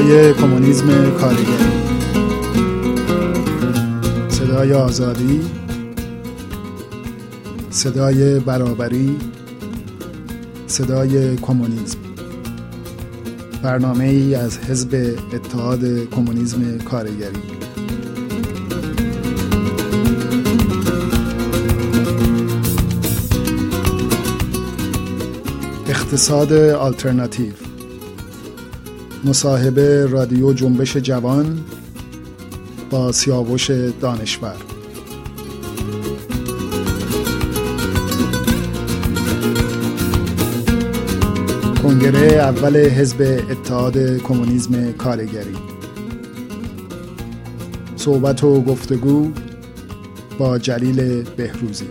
صدای کمونیسم کارگری، صدای آزادی، صدای برابری، صدای کمونیسم. برنامه ای از حزب اتحاد کمونیسم کارگری. اقتصاد آلترناتیو. مصاحبه رادیو جنبش جوان با سیاوش دانشور. کنگره اول حزب اتحاد کمونیسم کارگری. صحبت و گفتگو با جلیل بهروزی.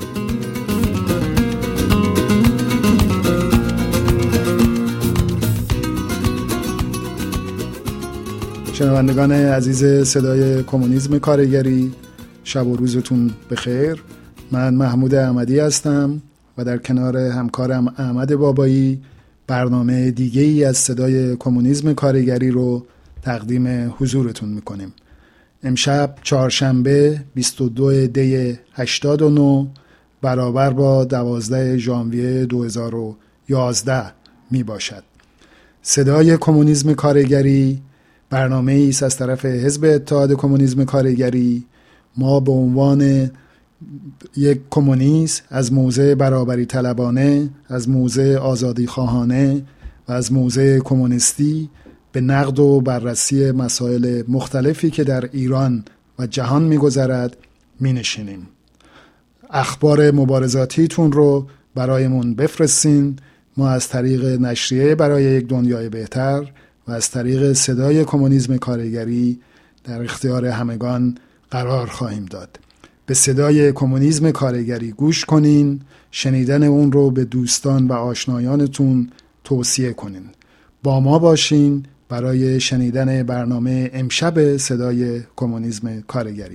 شنوندگان عزیز صدای کمونیسم کارگری، شب و روزتون بخیر. من محمود احمدی هستم و در کنار همکارم احمد بابایی برنامه دیگه ای از صدای کمونیسم کارگری رو تقدیم حضورتون میکنیم. امشب چهارشنبه 22 دی 89 برابر با 12 ژانویه 2011 می باشد. صدای کمونیسم کارگری برنامه ای است از طرف حزب اتحاد کمونیسم کارگری. ما به عنوان یک کمونیست از موضع برابری طلبانه، از موضع آزادی خواهانه و از موضع کمونیستی به نقد و بررسی مسائل مختلفی که در ایران و جهان می‌گذرد می‌نشینیم. اخبار مبارزاتیتون رو برایمون بفرستین. ما از طریق نشریه برای یک دنیای بهتر و از طریق صدای کمونیسم کارگری در اختیار همگان قرار خواهیم داد. به صدای کمونیسم کارگری گوش کنین، شنیدن اون رو به دوستان و آشنایانتون توصیه کنین. با ما باشین برای شنیدن برنامه امشب صدای کمونیسم کارگری.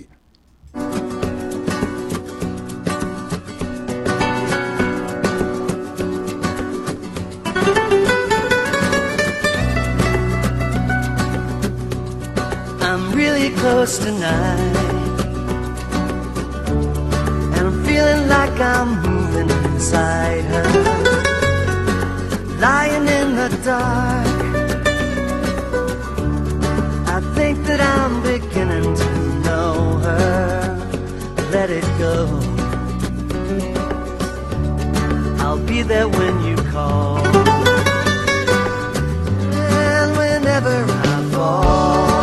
Close tonight, and I'm feeling like I'm moving inside her, lying in the dark. I think that I'm beginning to know her. Let it go, I'll be there when you call, and whenever I fall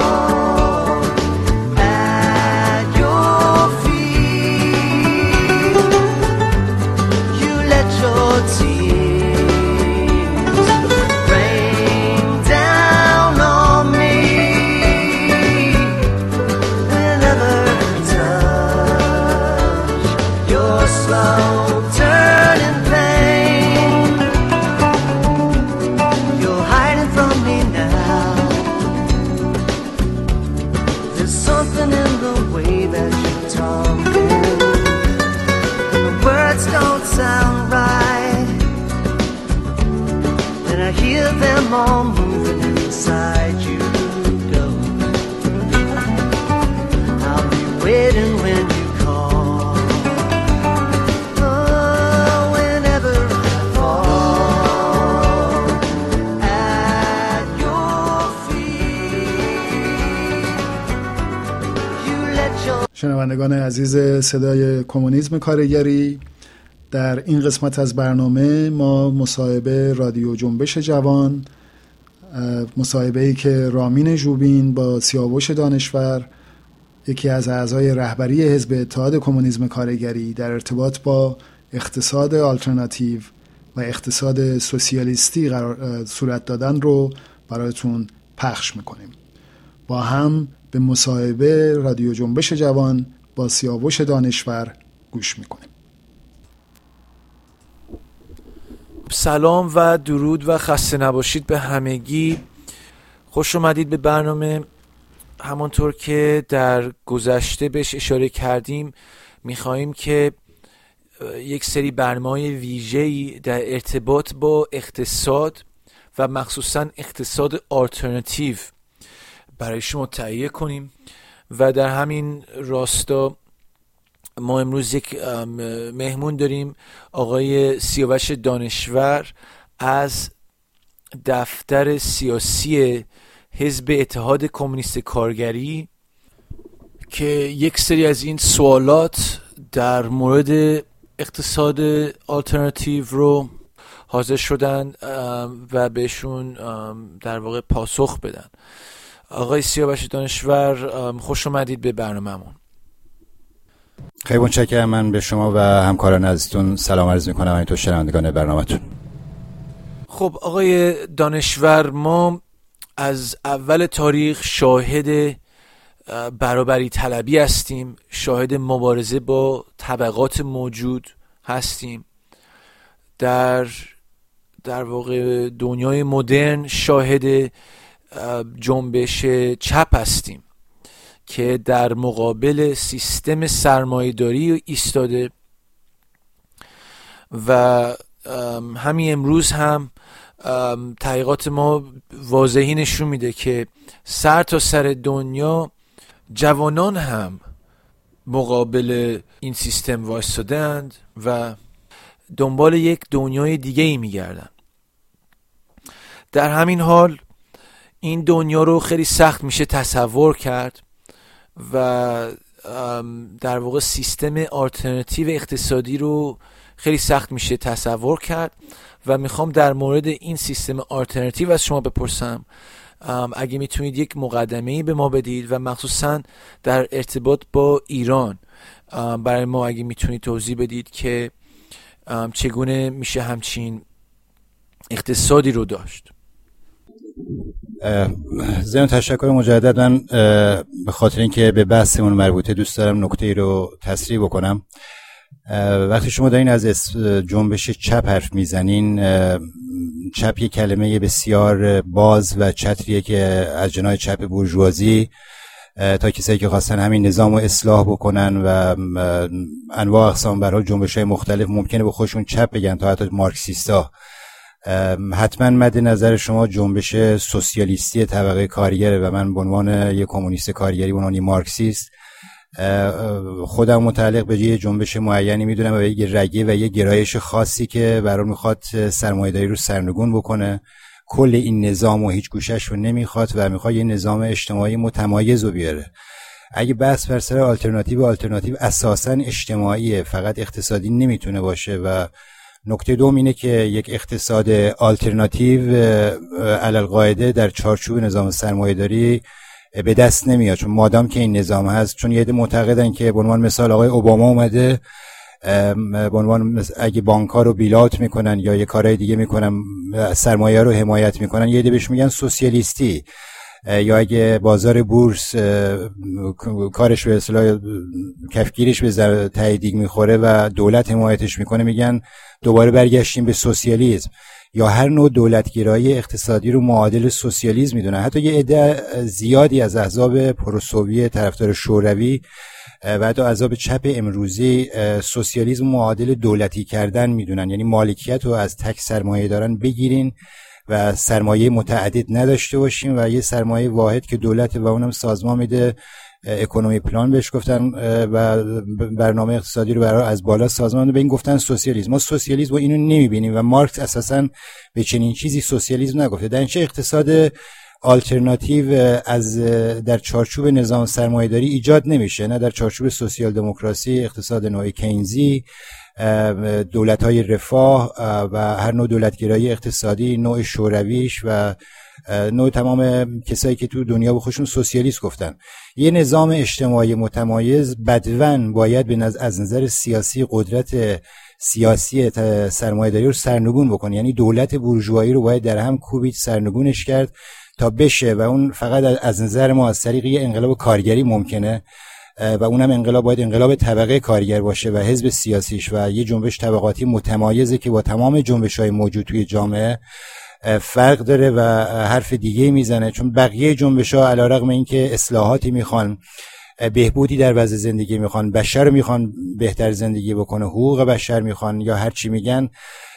them all moving inside you. Go, I'll be waiting when you call. Oh, whenever I fall at your feet, you let your... شنوندگان عزیز صدای کمونیسم کارگری، در این قسمت از برنامه ما مصاحبه رادیو جنبش جوان، مصاحبه‌ای که رامین ژوبین با سیاوش دانشور، یکی از اعضای رهبری حزب اتحاد کمونیسم کارگری، در ارتباط با اقتصاد آلترناتیو و اقتصاد سوسیالیستی صورت دادن رو برایتون پخش میکنیم. با هم به مصاحبه رادیو جنبش جوان با سیاوش دانشور گوش میکنیم. سلام و درود و خسته نباشید به همگی. خوش اومدید به برنامه. همانطور که در گذشته بهش اشاره کردیم، میخواییم که یک سری برنامه‌های ویژه‌ای در ارتباط با اقتصاد و مخصوصاً اقتصاد آلترناتیو برای شما تهیه کنیم. و در همین راستا ما امروز یک مهمون داریم، آقای سیاوش دانشور از دفتر سیاسی حزب اتحاد کمونیست کارگری، که یک سری از این سوالات در مورد اقتصاد آلترناتیو رو حاضر شدن و بهشون در واقع پاسخ بدن. آقای سیاوش دانشور، خوش اومدید به برنامه‌مون. خیلی متشکرم. من به شما و همکاران عزیزتون سلام عرض می‌کنم، همینطور شنوندگان برنامه‌تون. خب آقای دانشور، ما از اول تاریخ شاهد برابری طلبی هستیم، شاهد مبارزه با طبقات موجود هستیم. در واقع دنیای مدرن شاهد جنبش چپ هستیم که در مقابل سیستم سرمایه‌داری ایستاده و همین امروز هم تحقیقات ما واضحی نشون میده که سر تا سر دنیا جوانان هم مقابل این سیستم وایستادند و دنبال یک دنیای دیگه ای میگردن. در همین حال این دنیا رو خیلی سخت میشه تصور کرد و در واقع سیستم آلترناتیو اقتصادی رو خیلی سخت میشه تصور کرد و میخوام در مورد این سیستم آلترناتیو از شما بپرسم. اگه میتونید یک مقدمه‌ای به ما بدید و مخصوصا در ارتباط با ایران برای ما اگه میتونید توضیح بدید که چگونه میشه همچین اقتصادی رو داشت. ضمن تشکر مجدد، من به خاطر اینکه به بحثمون مربوطه دوست دارم نکته ای رو تصریح بکنم. وقتی شما دارین از جنبش چپ حرف میزنین، چپ یک کلمه بسیار باز و چتریه که از جناح چپ بورژوازی تا کسایی که خواستن همین نظام رو اصلاح بکنن و انواع اقسام برای جنبش‌های مختلف ممکنه به خودشون چپ بگن، تا حتی مارکسیستا. حتما مد نظر شما جنبش سوسیالیستی طبقه کارگره و من به عنوان یک کمونیست کارگری، به عنوان مارکسیست خودم متعلق به یه جنبش معینی میدونم و یه رگه و یه گرایش خاصی که برای میخواد سرمایه‌داری رو سرنگون بکنه. کل این نظام و هیچ گوشش رو نمیخواد و میخواد یه نظام اجتماعی متمایز رو بیاره. اگه بحث بر سر آلترناتیو اساساً اجتماعیه، فقط اقتصادی نمیتونه باشه. و نکته دوم اینه که یک اقتصاد آلترناتیو علالقاعده در چارچوب نظام سرمایه‌داری به دست نمیاد، چون مادام که این نظام هست، چون یه عده معتقدن که به عنوان مثال آقای اوباما اومده به عنوان اگه بانک‌ها رو بیلات میکنن یا یه کارهای دیگه میکنن سرمایه رو حمایت میکنن، یه عده بهش میگن سوسیالیستی. یا اگه بازار بورس کارش به اصطلاح کفگیرش به تایید میخوره و دولت حمایتش میکنه، میگن دوباره برگشتیم به سوسیالیسم. یا هر نوع دولتگرایی اقتصادی رو معادل سوسیالیسم میدونن. حتی یه عده زیادی از احزاب پروسوویت طرفدار شوروی و حتی احزاب چپ امروزی سوسیالیسم معادل دولتی کردن میدونن، یعنی مالکیت رو از تک سرمایه دارن بگیرین و سرمایه متعدد نداشته باشیم و یه سرمایه واحد که دولت و اونم سازمان میده، اکونومی پلان بهش گفتن و برنامه اقتصادی رو برای از بالا سازمان به این گفتن سوسیالیسم. ما سوسیالیسم رو اینو نمیبینیم و مارکس اساساً به چنین چیزی سوسیالیسم نگفته. در اینچه اقتصاد آلترناتیو از در چارچوب نظام سرمایه‌داری ایجاد نمیشه، نه در چارچوب سوسیال دموکراسی، اقتصاد نوع کینزی، دولت‌های رفاه و هر نوع دولتگرایی اقتصادی، نوع شورویش و نوع تمام کسایی که تو دنیا به خودشون سوسیالیست گفتن. یه نظام اجتماعی متمایز بدون باید از نظر سیاسی قدرت سیاسی سرمایه‌داری رو سرنگون بکنه، یعنی دولت بورژوایی رو باید در هم کوبید، سرنگونش کرد تا بشه و اون فقط از نظر ما از طریق یه انقلاب کارگری ممکنه و اونم انقلاب باید انقلاب طبقه کارگر باشه و حزب سیاسیش و یه جنبش طبقاتی متمایزه که با تمام جنبش‌های موجود توی جامعه فرق داره و حرف دیگه میزنه. چون بقیه جنبش‌ها علیرغم اینکه اصلاحاتی میخوان، بهبودی در وضع زندگی میخوان، بشر میخوان بهتر زندگی بکنه، حقوق بشر میخوان یا هر چی میگن،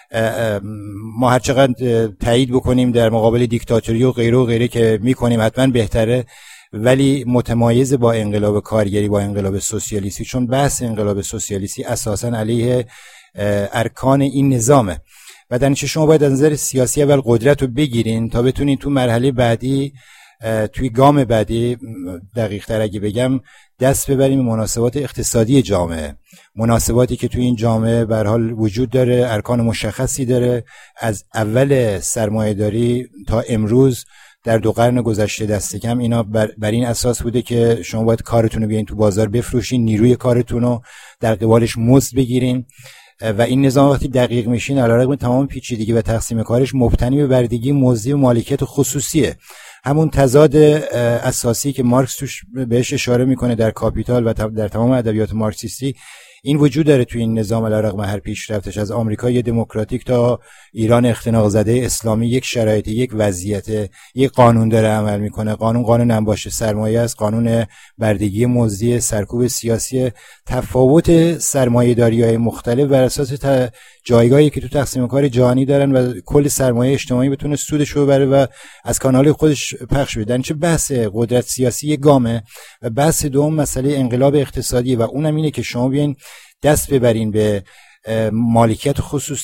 ما هر چقدر تایید بکنیم در مقابل دیکتاتوری و غیره که میکنیم حتما بهتره، ولی متمایز با انقلاب کارگری، با انقلاب سوسیالیستی، چون بحث انقلاب سوسیالیستی اساساً علیه ارکان این نظامه و در نتیجه شما باید از نظر سیاسی اول قدرت رو بگیرین تا بتونین تو مرحله بعدی، توی گام بعدی دقیق تر اگه بگم، دست ببریم مناسبات اقتصادی جامعه، مناسباتی که توی این جامعه به هر حال وجود داره، ارکان مشخصی داره. از اول سرمایه‌داری تا امروز در 2 قرن گذشته دست کم اینا بر این اساس بوده که شما باید کارتون رو بیاین تو بازار بفروشین، نیروی کارتون رو در قبالش مزد بگیرین و این نظام وقتی دقیق میشین علیرغم تمام پیچیدگی و تقسیم کارش مبتنی به بردگی مزدی و مالکیت خصوصیه. همون تضاد اساسی که مارکس توش بهش اشاره میکنه در کاپیتال و در تمام ادبیات مارکسیستی این وجود داره توی این نظام علیرغم هر پیشرفتش، از آمریکای دموکراتیک تا ایران اختناق زده اسلامی، یک شرایط، یک وضعیت، یک قانون داره عمل میکنه. قانون انباشت سرمایه است، قانون بردگی مزدی، سرکوب سیاسی. تفاوت سرمایه‌داری‌های مختلف بر اساس جایگاهی که تو تقسیم کار جهانی دارن و کل سرمایه اجتماعی بتونه سودش رو ببره و از کانال خودش پخش بده. چه بحث قدرت سیاسی یک گامه و بحث دوم مسئله انقلاب اقتصادی و اونم اینه که شما بیاین دست ببرین به مالکیت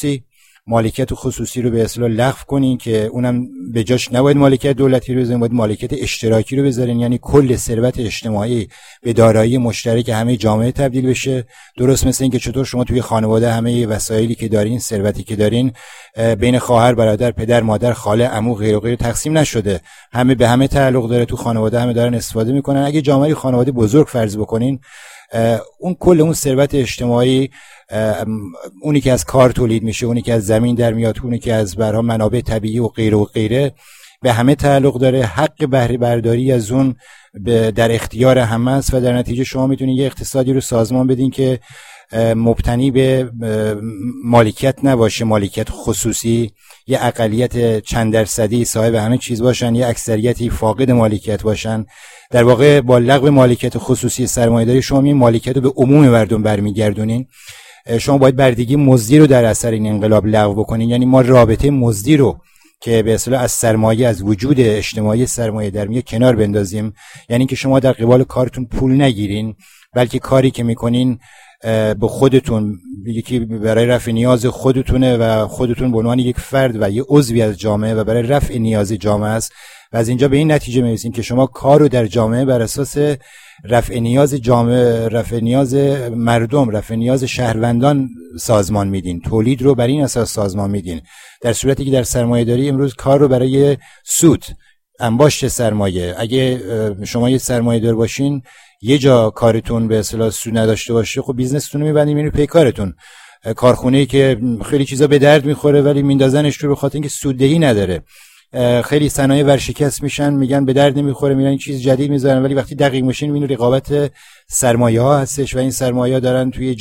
خصوصی رو به اصطلاح لغو کنین که اونم به جاش نباید مالکیت دولتی رو بذارین، باید مالکیت اشتراکی رو بذارین، یعنی کل ثروت اجتماعی به دارایی مشترک همه جامعه تبدیل بشه. درست مثل این که چطور شما توی خانواده همه وسایلی که دارین، ثروتی که دارین، بین خواهر، برادر، پدر، مادر، خاله، عمو غیر و غیر تقسیم نشده، همه به همه تعلق داره، تو خانواده همه دارن استفاده میکنن. اگه جامعه خانواده بزرگ فرض بکنین، اون کل اون ثروت اجتماعی، اونی که از کار تولید میشه، اونی که از زمین در میاد، اونی که از برها منابع طبیعی و غیره به همه تعلق داره. حق بهره برداری از اون در اختیار همه است و در نتیجه شما میتونید یه اقتصادی رو سازمان بدین که مبتنی به مالکیت نباشه، مالکیت خصوصی، یه اقلیت چند درصدی صاحب همه چیز باشن، یه اکثریتی فاقد مالکیت باشن. در واقع با لغو مالکیت خصوصی سرمایه‌داری شما این مالکیت رو به عموم مردم برمیگردونین. شما باید بردگی مزدی رو در اثر این انقلاب لغو بکنین، یعنی ما رابطه مزدی رو که به اصطلاح از سرمایه، از وجود اجتماعی سرمایه در میاد کنار بندازیم. یعنی که شما در قبال کارتون پول نگیرین، بلکه کاری که میکنین به خودتون، یکی برای رفع نیاز خودتونه و خودتون به عنوان یک فرد و یه عضوی از جامعه و برای رفع نیاز جامعه است. و از اینجا به این نتیجه میرسیم که شما کار رو در جامعه بر اساس رفع نیاز جامعه، رفع نیاز مردم، رفع نیاز شهروندان سازمان میدین، تولید رو بر این اساس سازمان میدین، در صورتی که در سرمایه‌داری امروز کار رو برای سود، انباشت سرمایه. اگه شما یه سرمایه‌دار باشین، یه جا کارتون به اصطلاح سود نداشته باشه، خب بیزنستون رو میبندین میرین پی کارتون. کارخونه‌ای که خیلی چیزا به درد میخوره ولی میندازنش رو به خاطر اینکه سوددهی نداره. خیلی صنایع ورشکست میشن، میگن به درد نمیخوره، میرن چیز جدید میذارن، ولی وقتی دقیق میشین میبینید رقابت سرمایه ها هستش و این سرمایه ها دارن توی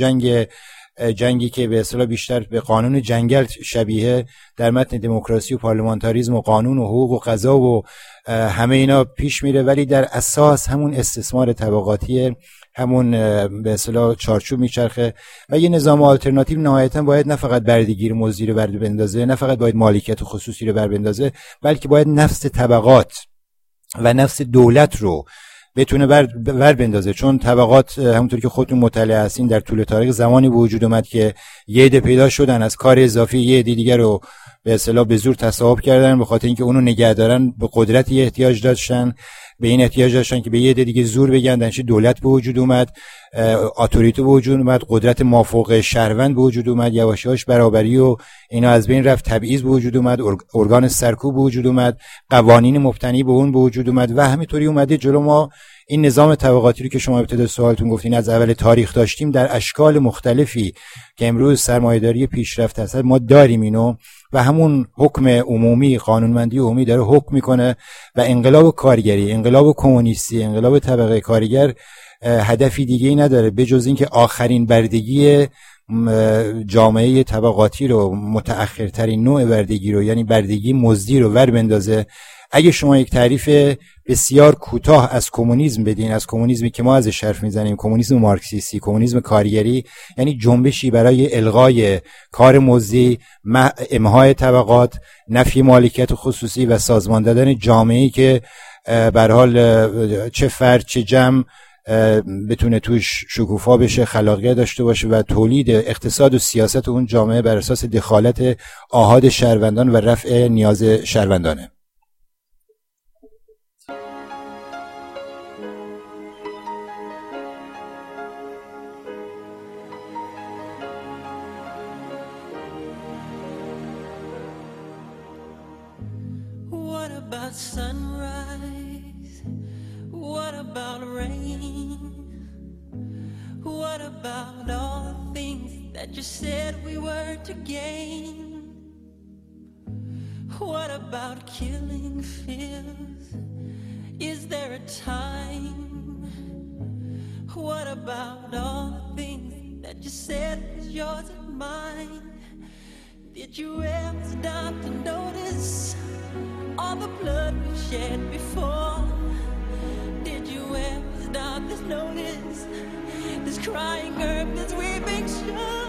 جنگی که به اصطلاح بیشتر به قانون جنگل شبیه در متن دموکراسی و پارلمانتاریسم و قانون و حقوق و قضا و همه اینا پیش میره، ولی در اساس همون استثمار طبقاتی، همون به اصطلاح چارچوب میچرخه و یه نظام آلترناتیو نهایتا باید نه فقط بردگیر مزدی رو بندازه، نه فقط باید مالکیت خصوصی رو بندازه، بلکه باید نفس طبقات و نفس دولت رو بتونه ور بندازه. چون طبقات همونطور که خودتون مطلع هستین در طول تاریخ زمانی به وجود اومد که یه عده پیدا شدن از کار اضافی یه عده دیگر رو به اصطلاح به زور تصاحب کردن، به خاطر اینکه اونو نگه دارن به قدرتی احتیاج داشتن، به این احتیاج داشتن که به یه عده دیگه زور بگن. درنچه دولت به وجود اومد، اتوریته به وجود اومد، قدرت مافوق شهروند به وجود اومد، یواش یواش برابری و اینا از بین رفت، تبعیض به وجود اومد، ارگان سرکوب به وجود اومد، قوانین مبتنی به اون به وجود اومد و همینطوری اومده جلو ما. این نظام طبقاتی رو که شما ابتدا سوالتون گفتین از اول تاریخ داشتیم در اشکال مختلفی که امروز سرمایه‌داری پیشرفته هست، ما داریم اینو و همون حکم عمومی، قانونمندی عمومی داره حکم میکنه و انقلاب کارگری، انقلاب کمونیستی، انقلاب طبقه کارگر هدفی دیگه‌ای نداره به جز اینکه آخرین بردگی جامعه طبقاتی رو، متأخرترین نوع بردگی رو، یعنی بردگی مزدی رو ور بندازه. اگه شما یک تعریف بسیار کوتاه از کمونیسم بدین، از کمونیسمی که ما ازش حرف میزنیم، کمونیسم مارکسیستی، کمونیسم کارگری، یعنی جنبشی برای الغای کار مزدی، امهای طبقات، نفی مالکیت خصوصی و سازمان دادن جامعه‌ای که به هر حال چه فرد چه جمع بتونه توش شکوفا بشه، خلاقیت داشته باشه و تولید اقتصاد و سیاست اون جامعه بر اساس دخالت آحاد شهروندان و رفع نیاز شهروندانه. Sunrise, what about rain? What about all the things that you said we were to gain? What about killing fears? Is there a time? What about all the things that you said was yours and mine? Did you ever stop to notice all the blood we shed before? Did you ever stop to notice this crying earth, this weeping shore?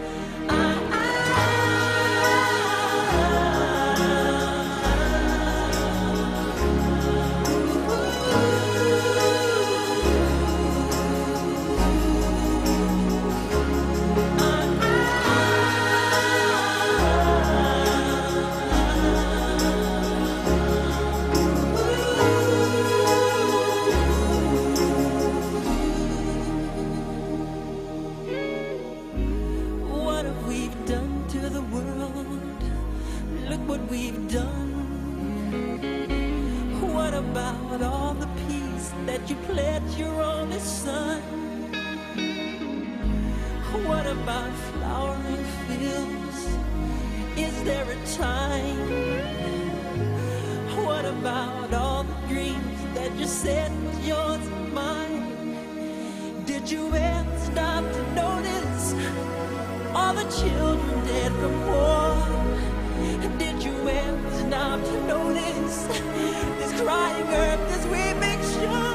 You pledged your only son. What about flowering fields? Is there a time? What about all the dreams that you said was yours and mine? Did you ever stop to notice all the children dead from war? Did you ever stop to notice this crying earth, this weeping shore?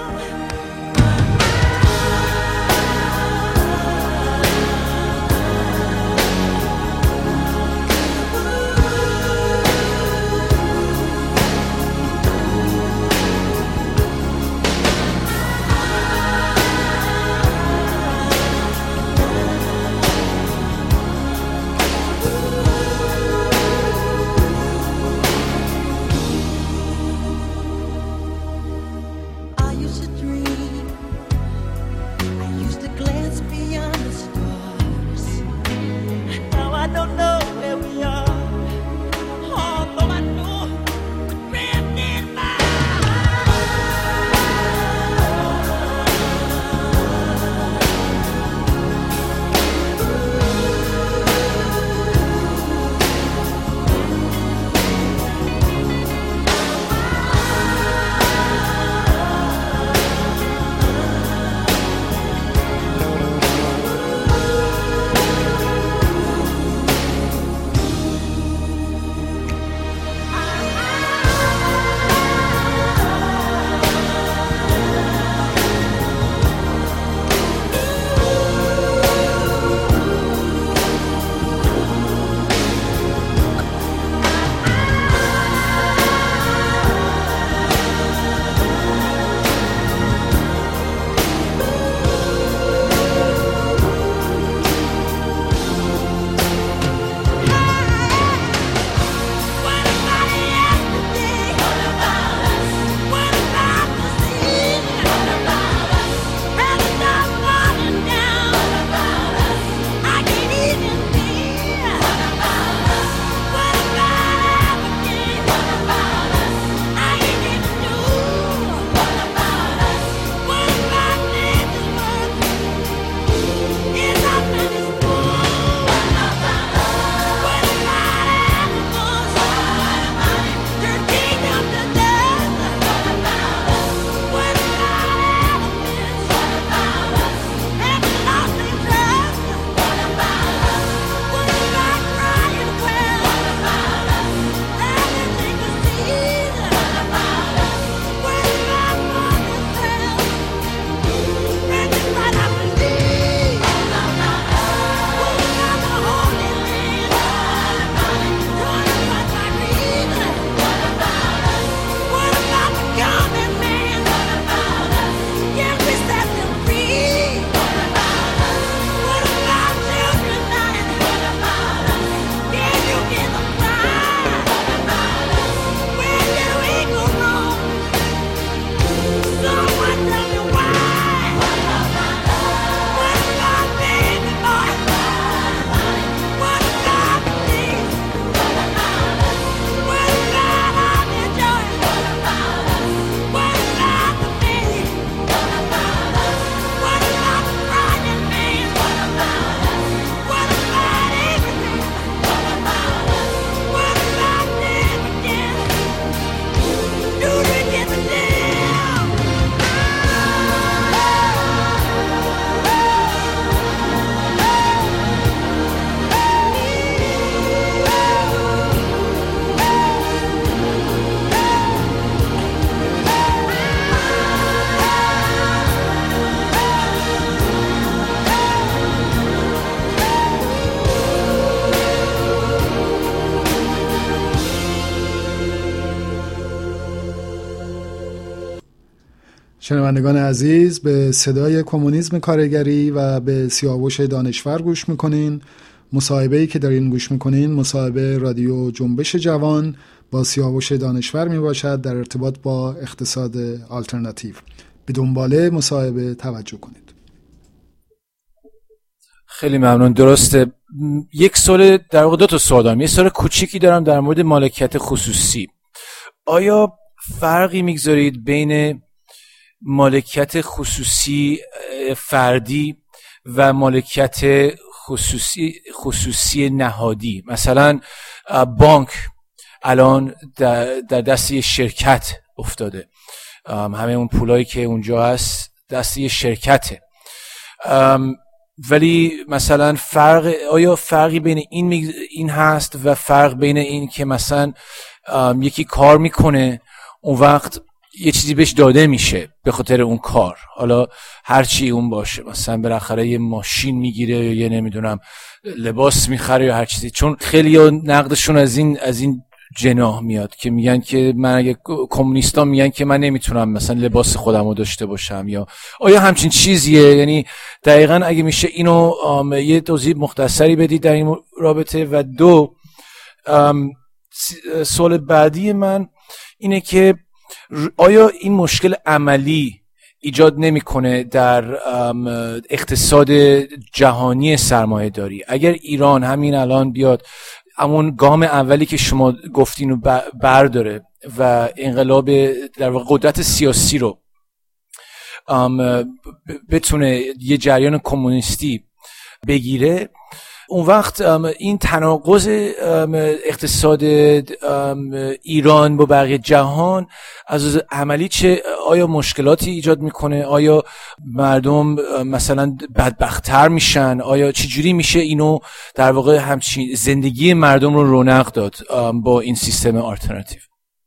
شنوندگان عزیز، به صدای کمونیسم کارگری و به سیاوش دانشور گوش میکنین. مصاحبه‌ای که دارین گوش میکنین مصاحبه رادیو جنبش جوان با سیاوش دانشور میباشد در ارتباط با اقتصاد آلترناتیو. به دنباله مصاحبه توجه کنید. خیلی ممنون. درسته. یک سوال، در واقع 2 سوال دارم. یه سوال کوچیکی دارم در مورد مالکیت خصوصی. آیا فرقی میگذارید بین مالکیت خصوصی فردی و مالکیت خصوصی نهادی؟ مثلا بانک الان در دست یه شرکت افتاده، همه اون پولایی که اونجا هست دست یه شرکته، ولی مثلا آیا فرقی بین این هست و فرق بین این که مثلا یکی کار میکنه اون وقت یه چیزی بهش داده میشه به خاطر اون کار، حالا هر چی اون باشه، مثلا بالاخره یه ماشین میگیره یا یه نمیدونم لباس میخره یا هر چیزی، چون خیلی نقدشون از این جناح میاد که میگن که من اگه کمونیستا میگن که من نمیتونم مثلا لباس خودمو داشته باشم، یا آیا همچین چیزیه؟ یعنی دقیقاً اگه میشه اینو یه توضیح مختصری بدید در این رابطه. و 2 سوال بعدی من اینه که آیا این مشکل عملی ایجاد نمیکنه در اقتصاد جهانی سرمایه داری؟ اگر ایران همین الان بیاد همون گام اولی که شما گفتین رو برداره و انقلاب در واقع قدرت سیاسی رو بتونه یه جریان کمونیستی بگیره، اون وقت این تناقض اقتصاد ایران با بقیه جهان از عملی چه؟ آیا مشکلاتی ایجاد میکنه؟ آیا مردم مثلا بدبخت‌تر میشن؟ آیا چجوری میشه اینو در واقع همچین زندگی مردم رو رونق داد با این سیستم آلترناتیو؟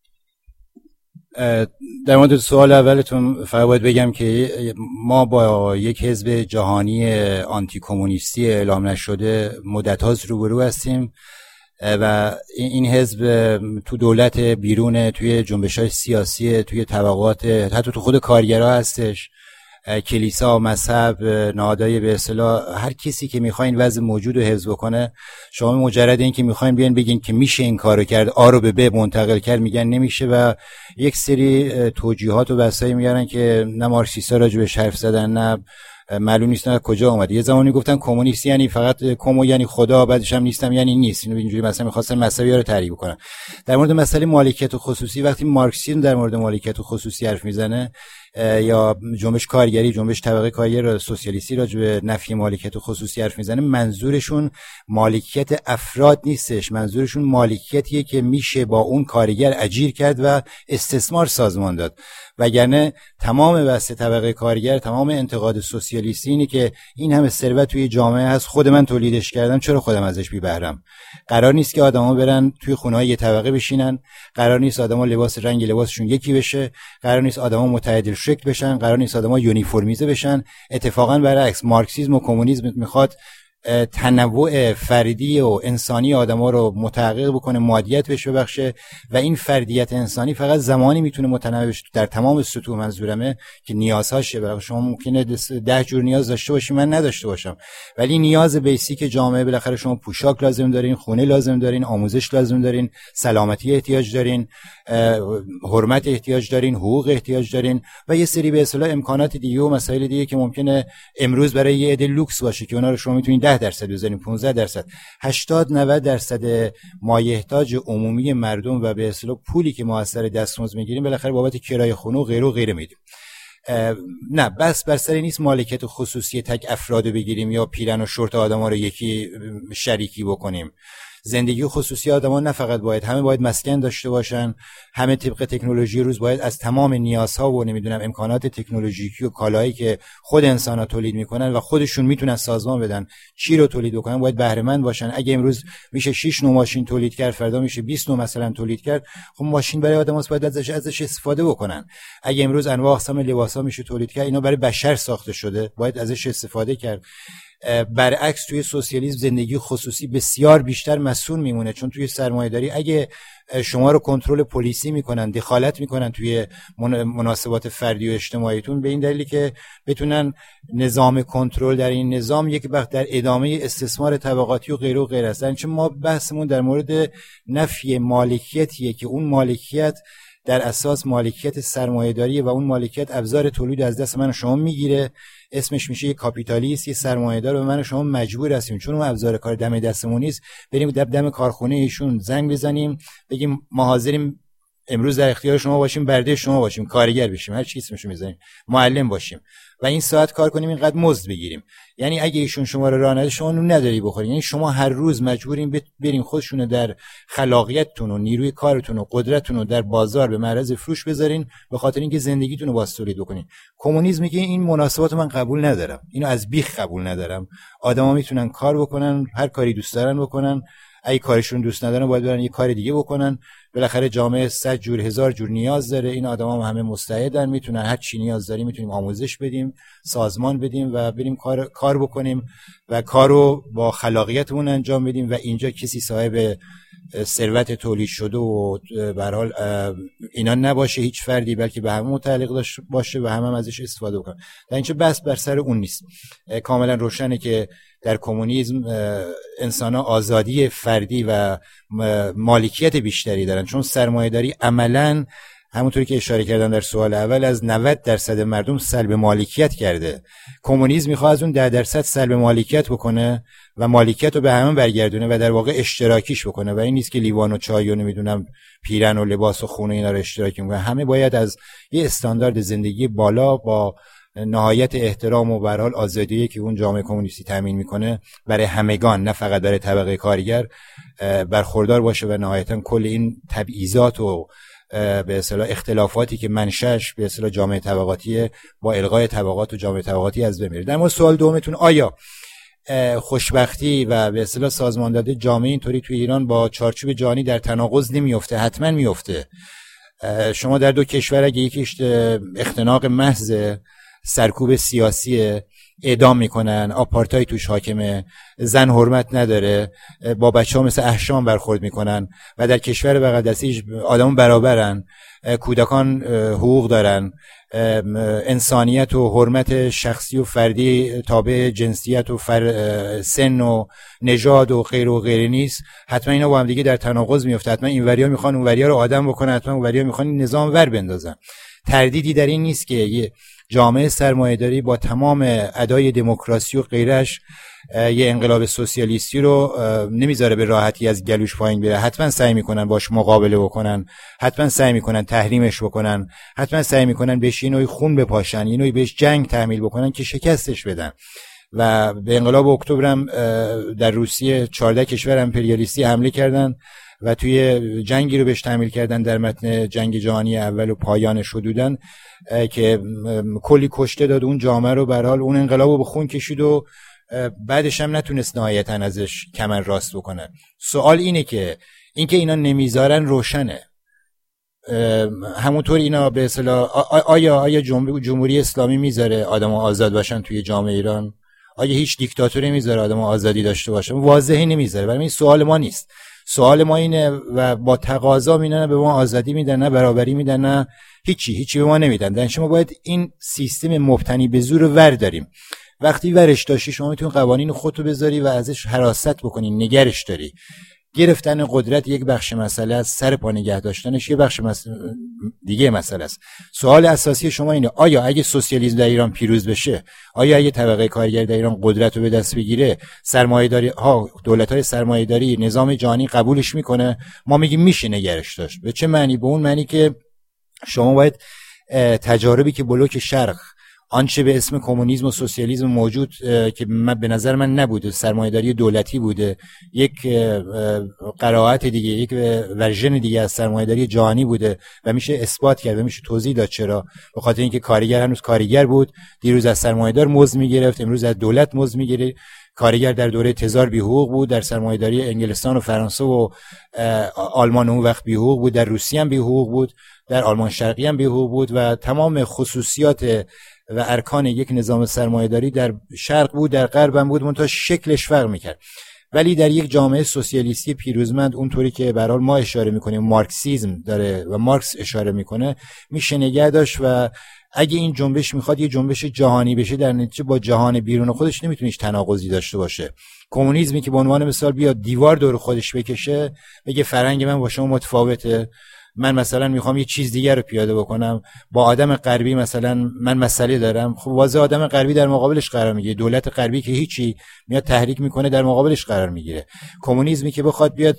در مورد سوال اولتون فقط باید بگم که ما با یک حزب جهانی آنتی کمونیستی اعلام نشده مدت هاست روبرو هستیم و این حزب تو دولت بیرون، توی جنبش‌های سیاسی، توی طبقات، حتی تو خود کارگرها هستش، کلیسا، مذهب، نهادهای به اصطلاح هر کسی که میخواین وضع موجود رو حفظ بکنه. شما مجرد این که میخواین بیان بگین که میشه این کارو کرد، آ رو به ب منتقل کرد، میگن نمیشه و یک سری توجیهات و بحثایی میارن که نه مارکسیستا راجبش حرف زدن، نه معلوم نیست نه کجا اومده. یه زمانی گفتن کمونیست یعنی فقط کمو یعنی خدا، بعدش هم نیستم یعنی نیست. اینو اینجوری مثلا می‌خواستن مذهبی‌ها رو تعریف کنن. در مورد مسئله مالکیت خصوصی، وقتی مارکسیسم در مورد مالکیت خصوصی حرف میزنه یا جنبش کارگری، جنبش طبقه کارگر سوسیالیستی راجع به نفی مالکیت خصوصی حرف میزنه، منظورشون مالکیت افراد نیستش، منظورشون مالکیتیه که میشه با اون کارگر اجیر کرد و استثمار سازمان داد. وگرنه تمام بحث طبقه کارگر، تمام انتقاد سوسیالیستی اینه که این همه ثروت توی جامعه هست، خود من تولیدش کردم، چرا خودم ازش بی بهرم؟ قرار نیست که آدما برن توی خونه‌های یه طبقه بشینن، قرار نیست آدما رنگ لباسشون یکی بشه، قرار نیست آدما متعادل شکل بشن، قرار نیست آدما یونیفرمیزه بشن. اتفاقا برعکس، مارکسیسم و کمونیسم میخواد تنوع فردی و انسانی آدما رو متحقق بکنه، مادیت بهش ببخشه و این فردیت انسانی فقط زمانی میتونه متنوع بشه در تمام سطوح، منظورمه که نیازهاشه. برای شما ممکنه 10 جور نیاز داشته باشی، من نداشته باشم، ولی نیاز بیسیک جامعه بالاخره شما پوشاک لازم دارین، خونه لازم دارین، آموزش لازم دارین، سلامتی احتیاج دارین، حرمت احتیاج دارین، حقوق احتیاج دارین و یه سری به اصطلاح امکانات دیگه و مسائل دیگه که ممکنه امروز برای یه عده لوکس باشه که اونا رو شما میتونید 10% بزنین، 15%، 80-90% مایحتاج عمومی مردم و به اصطلاح پولی که ما از سر دستمزد میگیریم بالاخره بابت کرایه خونه و غیره و غیره میدیم. نه بس بر سر نیست مالکیت خصوصی تک افراد بگیریم یا پیرن و شورت آدما رو یکی شریکی بکنیم. زندگی خصوصی آدما نه فقط همه باید مسکن داشته باشن، همه طبق تکنولوژی روز باید از تمام نیازها و نمیدونم امکانات تکنولوژیکی و کالایی که خود انسان‌ها تولید میکنن و خودشون میتونن سازمان بدن چی رو تولید بکنن باید بهره مند باشن. اگه امروز میشه 6 نوع ماشین تولید کرد، فردا میشه 20 نوع مثلا تولید کرد، خب ماشین برای آدماست باید ازش استفاده بکنن. اگه امروز انواع اقسام لباسا میشه تولید کرد، اینا برای بشر ساخته شده، باید ازش استفاده کرد. برعکس توی سوسیالیسم زندگی خصوصی بسیار بیشتر مسئول میمونه، چون توی سرمایه‌داری اگه شما رو کنترل پلیسی میکنن، دخالت میکنن توی مناسبات فردی و اجتماعیتون، به این دلیلی که بتونن نظام کنترل در این نظام یک وقت در ادامه استثمار طبقاتی و غیره و غیره است. چون ما بحثمون در مورد نفی مالکیتیه که اون مالکیت در اساس مالکیت سرمایه‌داری و اون مالکیت ابزار تولید از دست من و شما میگیره، اسمش میشه یک کاپیتالیست، یک سرمایه‌دار، و من و شما مجبور هستیم چون اون ابزار کار دم دستمون نیست بریم دم کارخونه ایشون زنگ بزنیم بگیم ما حاضریم امروز در اختیار شما باشیم، برده شما باشیم، کارگر بشیم، هر چی اسمشو میذاریم، معلم باشیم و این ساعت کار کنیم اینقدر مزد بگیریم. یعنی اگه ایشون شما رو راه نده شما نون نداری بخورین. یعنی شما هر روز مجبورین برین خودشونو در خلاقیتتون و نیروی کارتون و قدرتتون رو در بازار به معرض فروش بذارین به خاطر اینکه زندگیتون رو باز تولید بکنین. کمونیسم میگه این مناسبات من قبول ندارم، اینو از بیخ قبول ندارم. آدما میتونن کار بکنن، هر کاری دوست دارن بکنن، اگه کارشون دوست ندارن باید برن یه کار دیگه بکنن. بالاخره جامعه 100 جور 1000 جور نیاز داره، این آدما همه مستعدن، میتونن هر چی نیاز داریم میتونیم آموزش بدیم، سازمان بدیم و بریم کار بکنیم و کارو با خلاقیتمون انجام بدیم و اینجا کسی صاحب ثروت تولید شده و به هر حال اینا نباشه، هیچ فردی، بلکه به همه متعلق باشه و همه ازش استفاده بکنن. در اینجا بس بر سر اون نیست. کاملا روشنه که در کمونیسم انسان‌ها آزادی فردی و مالکیت بیشتری دارن، چون سرمایه‌داری عملاً همونطوری که اشاره کردم در سوال اول از 90% مردم سلب مالکیت کرده. کمونیسم میخواد از اون 10% سلب مالکیت بکنه و مالکیت رو به همه برگردونه و در واقع اشتراکیش بکنه و این نیست که لیوان و چای و نمیدونم پیرن و لباس و خونه اینا رو اشتراکی میکنه. همه باید از یه استاندارد زندگی بالا با نهایت احترام و به هر حال آزادی که اون جامعه کمونیستی تامین میکنه برای همگان، نه فقط برای طبقه کارگر، برخوردار باشه و نهایتا کل این تبعیضات و به اصطلاح اختلافاتی که منشأش به اصطلاح جامعه طبقاتیه با الغای طبقات و جامعه طبقاتی از بین میره. در مورد سوال دومتون، آیا خوشبختی و به اصطلاح سازمان داده جامعه اینطوری توی ایران با چارچوب جهانی در تناقض نمیفته؟ حتما میفته. شما در دو کشور اگه یکیش اختناق محض سرکوب سیاسی، اعدام میکنن، آپارتای توش حاکمه، زن حرمت نداره، با بچه‌ها مثل احشام برخورد میکنن و در کشور بغل دستی آدمون برابرن، کودکان حقوق دارن، انسانیت و حرمت شخصی و فردی تابع جنسیت و سن و نژاد و غیره نیست. حتما اینا با هم دیگه در تناقض میفته. حتما اینوریا میخوان اونوریا رو آدم بکنن، حتما اونوریا میخوان نظام ور بندازن. تردیدی در این نیست که یه جامعه سرمایه‌داری با تمام ادای دموکراسی و غیرش یه انقلاب سوسیالیستی رو نمیذاره به راحتی از گلوش پایین بره. حتما سعی میکنن باش مقابله بکنن، حتما سعی میکنن تحریمش بکنن، حتما سعی میکنن بهش یه نوعی خون بپاشن، یه نوعی بهش جنگ تحمیل بکنن که شکستش بدن. و به انقلاب اکتبر هم در روسیه 14 کشور امپریالیستی حمله کردن و توی جنگی رو بهش تحمیل کردن در متن جنگ جهانی اول و پایانش حدوداً که کلی کشته داد اون جامعه رو. به هر حال اون انقلاب رو به خون کشید و بعدش هم نتونست نهایتاً ازش کمر راست بکنن. سوال اینه که اینکه اینا نمیذارن روشنه. همونطور اینا به اصطلاح آیا جمهوری اسلامی میذاره آدم‌ها آزاد باشن توی جامعه ایران؟ آیا هیچ دیکتاتوری میذاره آدم‌ها آزادی داشته باشن؟ واضحی نمیذاره. برای این سوال ما نیست. سوال ما اینه و با تقاضا میدن، به ما آزادی میدن، نه برابری میدن، نه هیچی به ما نمیدن. در شما باید این سیستم مبتنی به زور رو ور داریم. وقتی ورش داشتی شما میتونی قوانین خودتو بذاری و ازش حراست بکنی، نگرش داری. گرفتن قدرت یک بخش مسئله است، سر پا نگه داشتنش یه بخش دیگه مسئله است. سوال اساسی شما اینه آیا اگه سوسیالیسم در ایران پیروز بشه، آیا اگه طبقه کارگر در ایران قدرت رو به دست بگیره، سرمایه‌داری ها، دولت‌های سرمایه‌داری، نظام جهانی قبولش میکنه؟ ما میگیم میشه نگرش داشت. به چه معنی؟ به اون معنی که شما باید تجاربی که بلوک شرق آنچه به اسم کمونیسم و سوسیالیسم موجود که به نظر من نبوده، سرمایه‌داری دولتی بوده، یک قرائت دیگه، یک ورژن دیگه از سرمایه‌داری جهانی بوده و میشه اثبات کرد و میشه توضیح داد چرا. به خاطر اینکه کارگر هنوز کارگر بود، دیروز از سرمایه‌دار مزد میگرفت، امروز از دولت مزد میگیره. کارگر در دوره تزار بی حقوق بود، در سرمایه‌داری انگلستان و فرانسه و آلمان اون وقت بی حقوق بود، در روسیه هم بی حقوق بود، در آلمان شرقی هم بی حقوق بود و تمام خصوصیات و ارکان یک نظام سرمایه‌داری در شرق بود، در غرب هم بود، منتها شکلش فرق میکرد. ولی در یک جامعه سوسیالیستی پیروزمند، اونطوری که به هر حال ما اشاره میکنیم مارکسیسم داره و مارکس اشاره میکنه، میشه نگه داشت. و اگه این جنبش میخواد یه جنبش جهانی بشه، در نتیجه با جهان بیرون خودش نمیتونیش تناقضی داشته باشه. کمونیسمی که به عنوان مثال بیاد دیوار دور خودش بکشه، بگه فرهنگ من با شما متفاوته، من مثلا میخوام یه چیز دیگر رو پیاده بکنم، با آدم غربی مثلا من مسئله دارم، خب واضح آدم غربی در مقابلش قرار میگیره، دولت غربی که هیچی میاد تحریک میکنه در مقابلش قرار میگیره. کمونیسمی که بخواد بیاد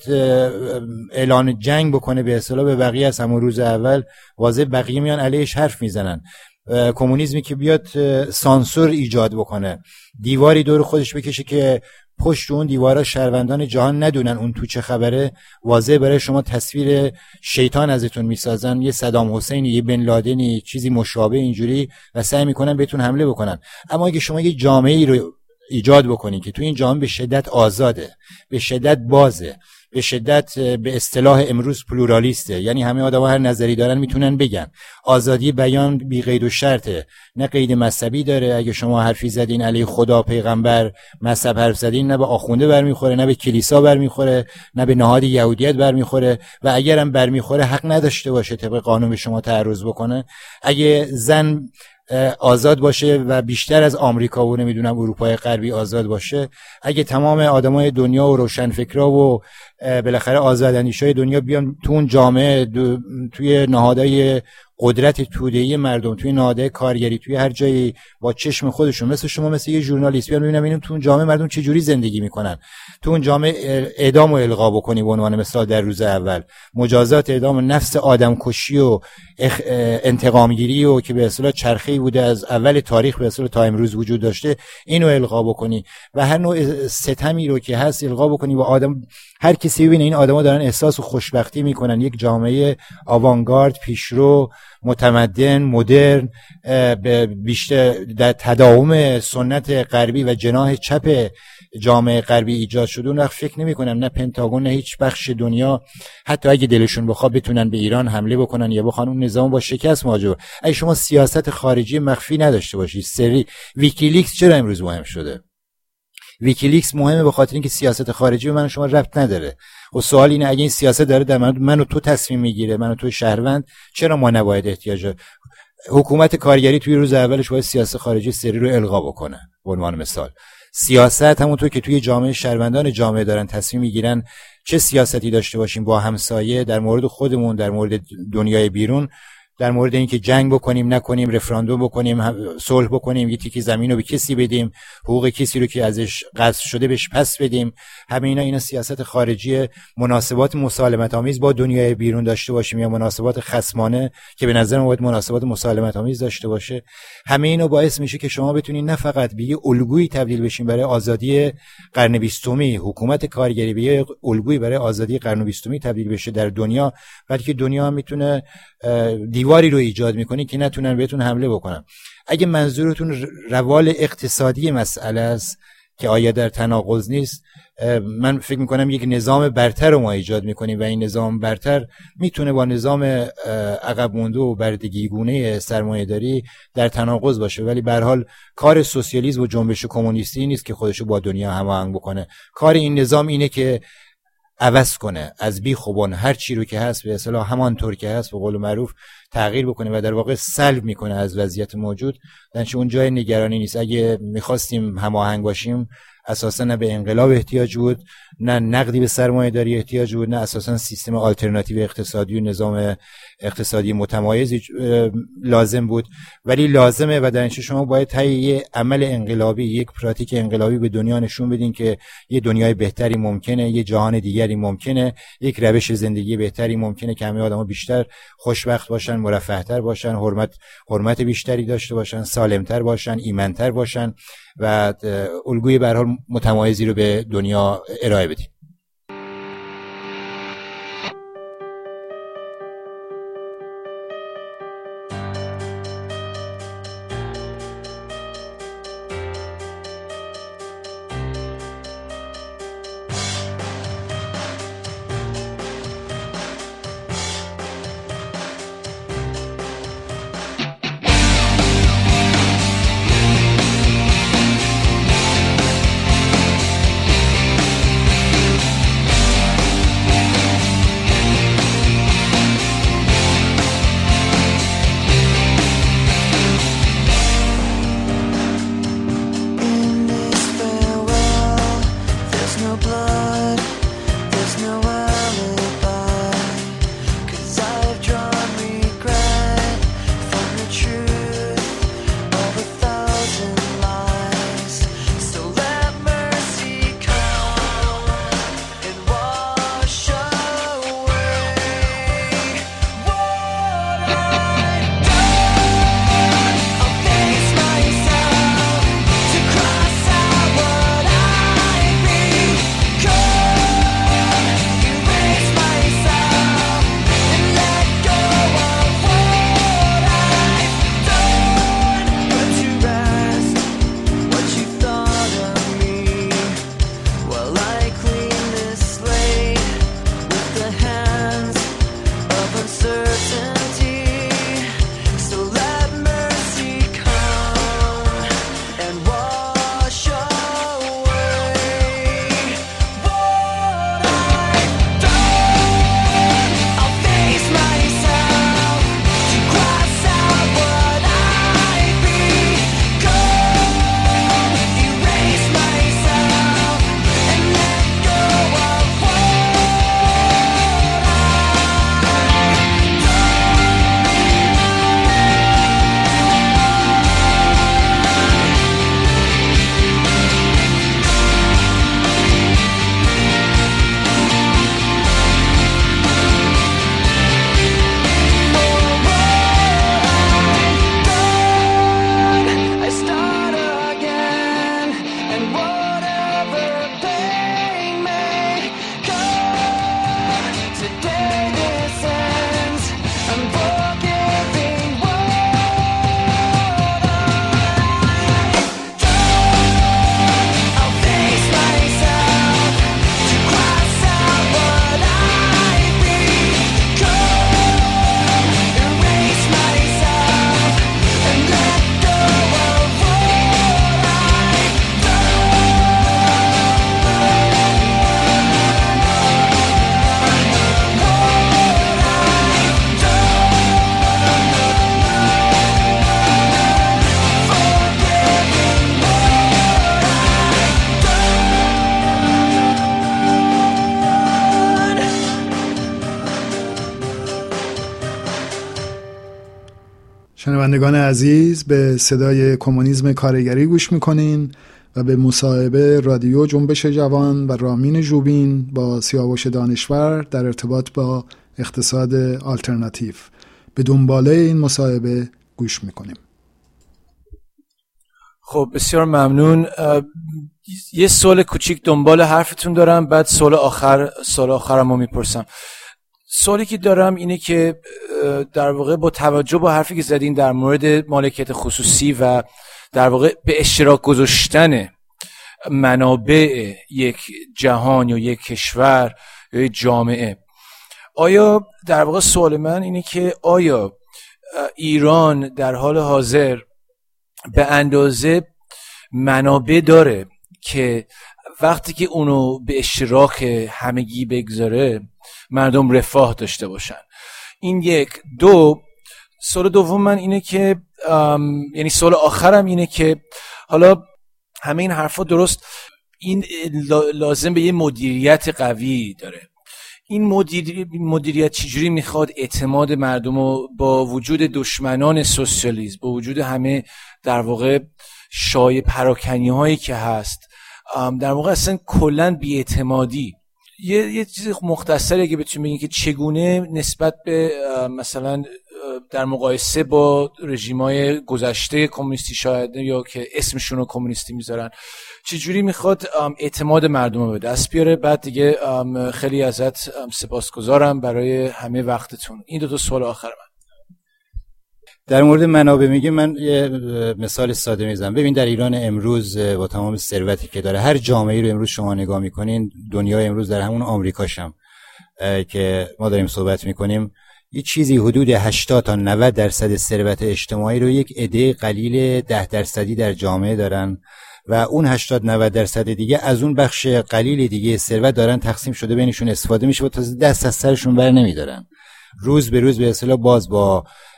اعلان جنگ بکنه به اصطلاح به بقیه از همون روز اول، واضح بقیه میان علیهش حرف میزنن. کمونیسمی که بیاد سانسور ایجاد بکنه، دیواری دور خودش بکشه که پشت اون دیوارا شهروندان جهان ندونن اون تو چه خبره، واضح برای شما تصویر شیطان ازتون میسازن، یه صدام حسینی، یه بن لادنی، چیزی مشابه اینجوری، و سعی میکنن بهتون حمله بکنن. اما اگه شما یه جامعه‌ای رو ایجاد بکنین که تو این جامعه به شدت آزاده، به شدت بازه، به شدت به اصطلاح امروز پلورالیسته، یعنی همه آدم‌ها هر نظری دارن میتونن بگن، آزادی بیان بی قید و شرطه، نه قید مذهبی داره. اگه شما حرفی زدین علی خدا، پیغمبر، مذهب حرف زدین، نه به آخونده برمیخوره، نه به کلیسا برمیخوره، نه به نهاد یهودیت برمیخوره، و اگرم برمیخوره حق نداشته باشه طبق قانون به شما تعرض بکنه. اگه زن آزاد باشه و بیشتر از آمریکا و نمیدونم اروپای غربی آزاد باشه، اگه تمام آدمای دنیا و روشنفکرا و بالاخره آزاداندیشای دنیا بیان تو اون جامعه، توی نهادهای قدرت توده‌ای مردم، توی نهادهای کارگری، توی هر جایی با چشم خودشون، مثل شما، مثل یه ژورنالیست بیان ببینم تو اون جامعه مردم چه جوری زندگی میکنن، تو اون جامعه اعدامو الغا بکنی به عنوان مثال در روز اول، مجازات اعدام، نفس آدمکشی و انتقامگیری و که به اصطلاح چرخه‌ای بوده از اول تاریخ به اصطلاح تا امروز وجود داشته، اینو الغا بکنی و هر نوع ستمی رو که هست الغا بکنی و آدم، هر کسی ببینه این آدما دارن احساس و خوشبختی میکنن، یک جامعه آوانگارد، پیشرو، متمدن، مدرن، بیشتر در تداوم سنت غربی و جناح چپ جامعه غربی ایجاد شده، اون وقت فکر نمی‌کنم نه پنتاگون نه هیچ بخش دنیا حتی اگه دلشون بخواد بتونن به ایران حمله بکنن یا بخوان اون نظام با شکست مواجه. اگه شما سیاست خارجی مخفی نداشته باشید، سری، ویکیلیکس چرا امروز مهم شده؟ ویکیلیکس مهمه به خاطر اینکه سیاست خارجی به من و شما ربط نداره. و سوال اینه اگه این سیاست داره در من و تو تصمیم میگیره، من و تو شهروند، چرا ما نباید احتیاج حکومت کارگری توی روز اولش باید سیاست خارجی سری رو الغا بکنه؟ به عنوان مثال سیاست همونطور که توی جامعه شهروندان جامعه دارن تصمیم میگیرن چه سیاستی داشته باشیم با همسایه، در مورد خودمون، در مورد دنیای بیرون، در مورد اینکه جنگ بکنیم نکنیم، رفراندوم بکنیم، صلح بکنیم، یه تیکه زمین رو به کسی بدیم، حقوق کسی رو که ازش غصب شده بهش پس بدیم، همه اینا سیاست خارجی. مناسبات مسالمت آمیز با دنیای بیرون داشته باشیم یا مناسبات خصمانه که به نظر من باید مناسبات مسالمت آمیز داشته باشه، همه اینا باعث میشه که شما بتونید نه فقط به یه الگویی تبدیل بشین برای آزادی قرن 20، حکومت کارگری به یه الگویی برای آزادی قرن 20 تبدیل بشه در دنیا، بلکه دنیا هم میتونه دیواری رو ایجاد میکنی که نتونن بهتون حمله بکنن. اگه منظورتون روال اقتصادی مسئله است که آیا در تناقض نیست، من فکر میکنم یک نظام برتر رو ما ایجاد میکنیم و این نظام برتر میتونه با نظام عقب مونده و بردگیگونه سرمایه‌داری در تناقض باشه. ولی به هر حال کار سوسیالیسم و جنبش کمونیستی نیست که خودشو با دنیا هماهنگ بکنه. کار این نظام اینه که عوض کنه، از بی خوبان هر چی رو که هست به اصطلاح همانطور که هست به قول معروف تغییر بکنه و در واقع سلب میکنه از وضعیت موجود. درنچه اون جای نگرانی نیست. اگه میخواستیم هماهنگ باشیم اساسا نه به انقلاب احتیاج بود، نه نقدی به سرمایه داری احتیاج بود، نه اساسا سیستم آلترناتیو اقتصادی و نظام اقتصادی متمایزی لازم بود. ولی لازمه و در اینجا شما باید یه عمل انقلابی، یک پراتیک انقلابی به دنیا نشون بدین که یه دنیای بهتری ممکنه، یه جهان دیگری ممکنه، یک روش زندگی بهتری ممکنه که همه آدما بیشتر خوشبخت باشن، مرفه‌تر باشن، حرمت بیشتری داشته باشن، سالمتر باشن، ایمن‌تر باشن و الگوی به هر حال متمایزی رو به دنیا ارائه بدیم. no blood, there's no alibi, 'cause I've drawn regret from the truth of 1,000 lies. So let mercy come and wash away what I've done. I'll face myself to cross out what I've become, erase myself and let go of what I've done. Put to rest what you thought of me, while I clean this slate with the hands of uncertainty. So let mercy come and wash away what I've done. I'll face myself to cross out what I've become, erase myself and let go of what I start again, and whatever pain may come, today this ends. I'm forgiving what I've done. I'll face myself to cross out what I've become, erase myself and let go of what I've شنوندگان عزیز، به صدای کمونیسم کارگری گوش میکنین و به مصاحبه رادیو جنبش جوان و رامین ژوبین با سیاوش دانشور در ارتباط با اقتصاد آلترناتیو. به دنباله این مصاحبه گوش میکنیم. خب بسیار ممنون. یه سوال کوچیک دنبال حرفتون دارم، بعد سوال آخرم رو میپرسم. سوالی که دارم اینه که در واقع با توجه به حرفی که زدین در مورد مالکیت خصوصی و در واقع به اشتراک گذاشتن منابع یک جهان یا یک کشور یا یک جامعه، آیا در واقع سوال من اینه که آیا ایران در حال حاضر به اندازه منابع داره که وقتی که اونو به اشتراک همگی بگذاره مردم رفاه داشته باشن؟ این یک. دو، سوال دوم من اینه که یعنی سوال آخرم اینه که حالا همه این حرفا درست، این لازم به یه مدیریت قوی داره. این مدیریت چجوری میخواد اعتماد مردم رو با وجود دشمنان سوسیالیسم، با وجود همه در واقع شایع پراکنی هایی که هست، در واقع اصلا کلن بی‌اعتمادی، یه چیز مختصری اگه بتونیم بگیم که چگونه نسبت به مثلا در مقایسه با رژیم‌های گذشته کمونیستی شاید یا که اسمشون رو کمونیستی میذارن، چجوری میخواد اعتماد مردم رو به دست بیاره؟ بعد دیگه خیلی ازت سپاسگزارم برای همه وقتتون. این دو تا سوال آخر من. در مورد منابع میگه، من یه مثال ساده میزنم. ببین در ایران امروز با تمام ثروتی که داره، هر جامعه‌ای رو امروز شما نگاه میکنین، دنیای امروز در همون آمریکاشم که ما داریم صحبت میکنیم، یه چیزی حدود 80 تا 90% ثروت اجتماعی رو یک عده قلیل 10% در جامعه دارن و اون 80-90% دیگه از اون بخش قلیل دیگه ثروت دارن تقسیم شده بینشون استفاده میشه و تا دست از سرشون بر نمیدارن. روز به روز به اصطلاح باز با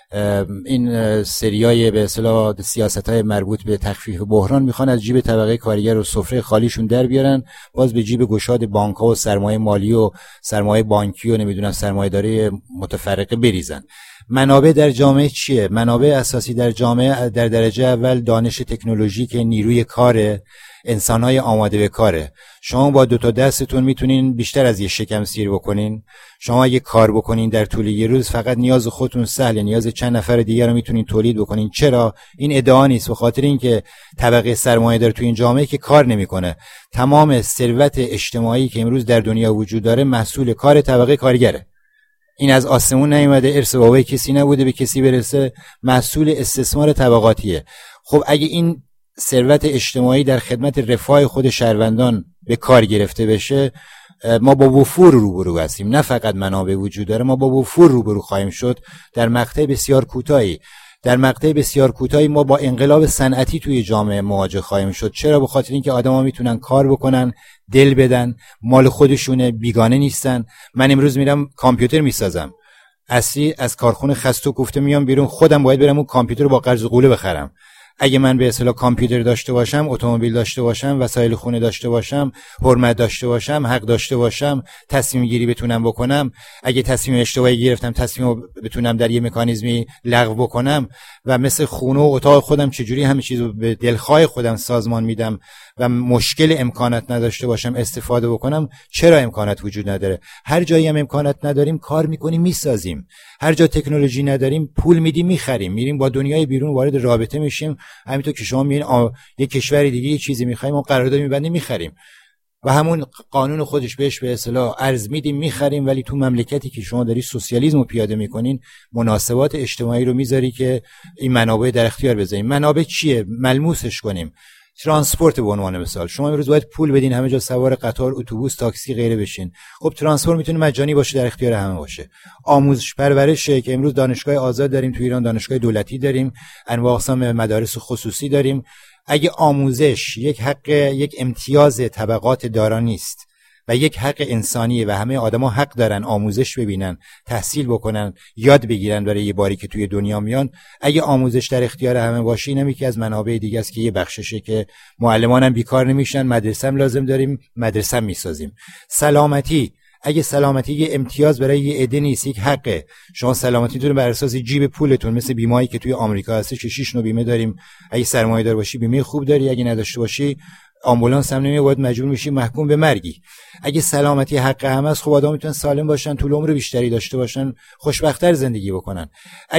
این سریای به اصطلاح سیاست‌های مربوط به تخفیف بحران میخوان از جیب طبقه کارگر و سفره خالیشون در بیارن، باز به جیب گشاد بانک‌ها و سرمایه مالی و سرمایه بانکی و نمیدونم سرمایه‌داری متفرقه بریزن. منابع در جامعه چیه؟ منابع اساسی در جامعه در درجه اول دانش تکنولوژی که نیروی کاره، انسان‌های آماده به کاره. شما با 2 تا دستتون میتونین بیشتر از یه شکم سیر بکنین. شما اگه کار بکنین در طول یه روز فقط نیاز خودتون سهله، نیاز چند نفر دیگر رو میتونین تولید بکنین. چرا؟ این ادعا نیست، به خاطر اینکه طبقه سرمایه‌دار تو این جامعه که کار نمیکنه. تمام ثروت اجتماعی که امروز در دنیا وجود داره محصول کار طبقه کارگره. این از آسمون نیومده، ارث بابای کسی نبوده به کسی برسه، محصول استثمار طبقاتیه. خب اگه این ثروت اجتماعی در خدمت رفاه خود شهروندان به کار گرفته بشه، ما با وفور روبرو هستیم. نه فقط منابع وجود داره، ما با وفور روبرو خواهیم شد در مقطع بسیار کوتاهی. در مقطع بسیار کوتاهی ما با انقلاب صنعتی توی جامعه مواجه خواهیم شد. چرا؟ به خاطر اینکه آدما میتونن کار بکنن، دل بدن، مال خودشونه، بیگانه نیستن. من امروز میرم کامپیوتر میسازم، اصلی از کارخونه خستو گفته میام بیرون، خودم باید برم اون کامپیوتر رو با قرض قوله بخرم. اگه من به اصطلاح کامپیوتر داشته باشم، اتومبیل داشته باشم، وسایل خونه داشته باشم، حرمت داشته باشم، حق داشته باشم، تصمیم گیری بتونم بکنم، اگه تصمیم اشتباهی گرفتم تصمیم رو بتونم در یه مکانیزمی لغو بکنم و مثل خونه و اتاق خودم چجوری همه چیزو به دلخواه خودم سازمان میدم و مشکل امکانات نداشته باشم استفاده بکنم، چرا امکانات وجود نداره؟ هر جایی هم امکانات نداریم کار میکنیم میسازیم. هر جا تکنولوژی نداریم پول میدیم میخریم، میریم با دنیای بیرون وارد رابطه میشیم. همینطور که شما میبینید یک کشور دیگه یه چیزی میخوایم اون قرارداد میبندیم میخریم و همون قانون خودش بهش به اصطلاح ارز میدیم میخریم. ولی تو مملکتی که شما داری سوسیالیسم رو پیاده میکنین، مناسبات اجتماعی رو میذاری که این منابع در اختیار بذاریم. منابع چیه؟ ملموسش کنیم. ترانسپورت به عنوان مثال، شما امروز باید پول بدین همه جا سوار قطار، اتوبوس، تاکسی غیره بشین. خب ترانسپورت میتونه مجانی باشه، در اختیار همه باشه. آموزش پرورشه که امروز دانشگاه آزاد داریم تو ایران، دانشگاه دولتی داریم، انواع اقسام مدارس خصوصی داریم. اگه آموزش یک حق، یک امتیاز طبقات دارا نیست و یک حق انسانیه و همه آدما حق دارن آموزش ببینن، تحصیل بکنن، یاد بگیرن برای یه باری که توی دنیا میان، اگه آموزش در اختیار همه باشه، اینم یکی از منابع دیگه است که یه بخششه که معلمانم بیکار نمیشن، مدرسه هم لازم داریم، مدرسه هم میسازیم. سلامتی، اگه سلامتی یه امتیاز برای یه عده نیست، یک حقه. شما سلامتیتون بر اساس جیب پولتون، مثل بیمه‌ای که توی آمریکا هست که 6 نوع بیمه داریم. اگه سرمایه‌دار باشی بیمه خوب داری، اگه نداشته باشی آمبولانس هم نمیاد، باید مجبور میشی محکوم به مرگی. اگه سلامتی حق همه است، خب آدم میتونن سالم باشن، طول عمر بیشتری داشته باشن، خوشبخت‌تر زندگی بکنن.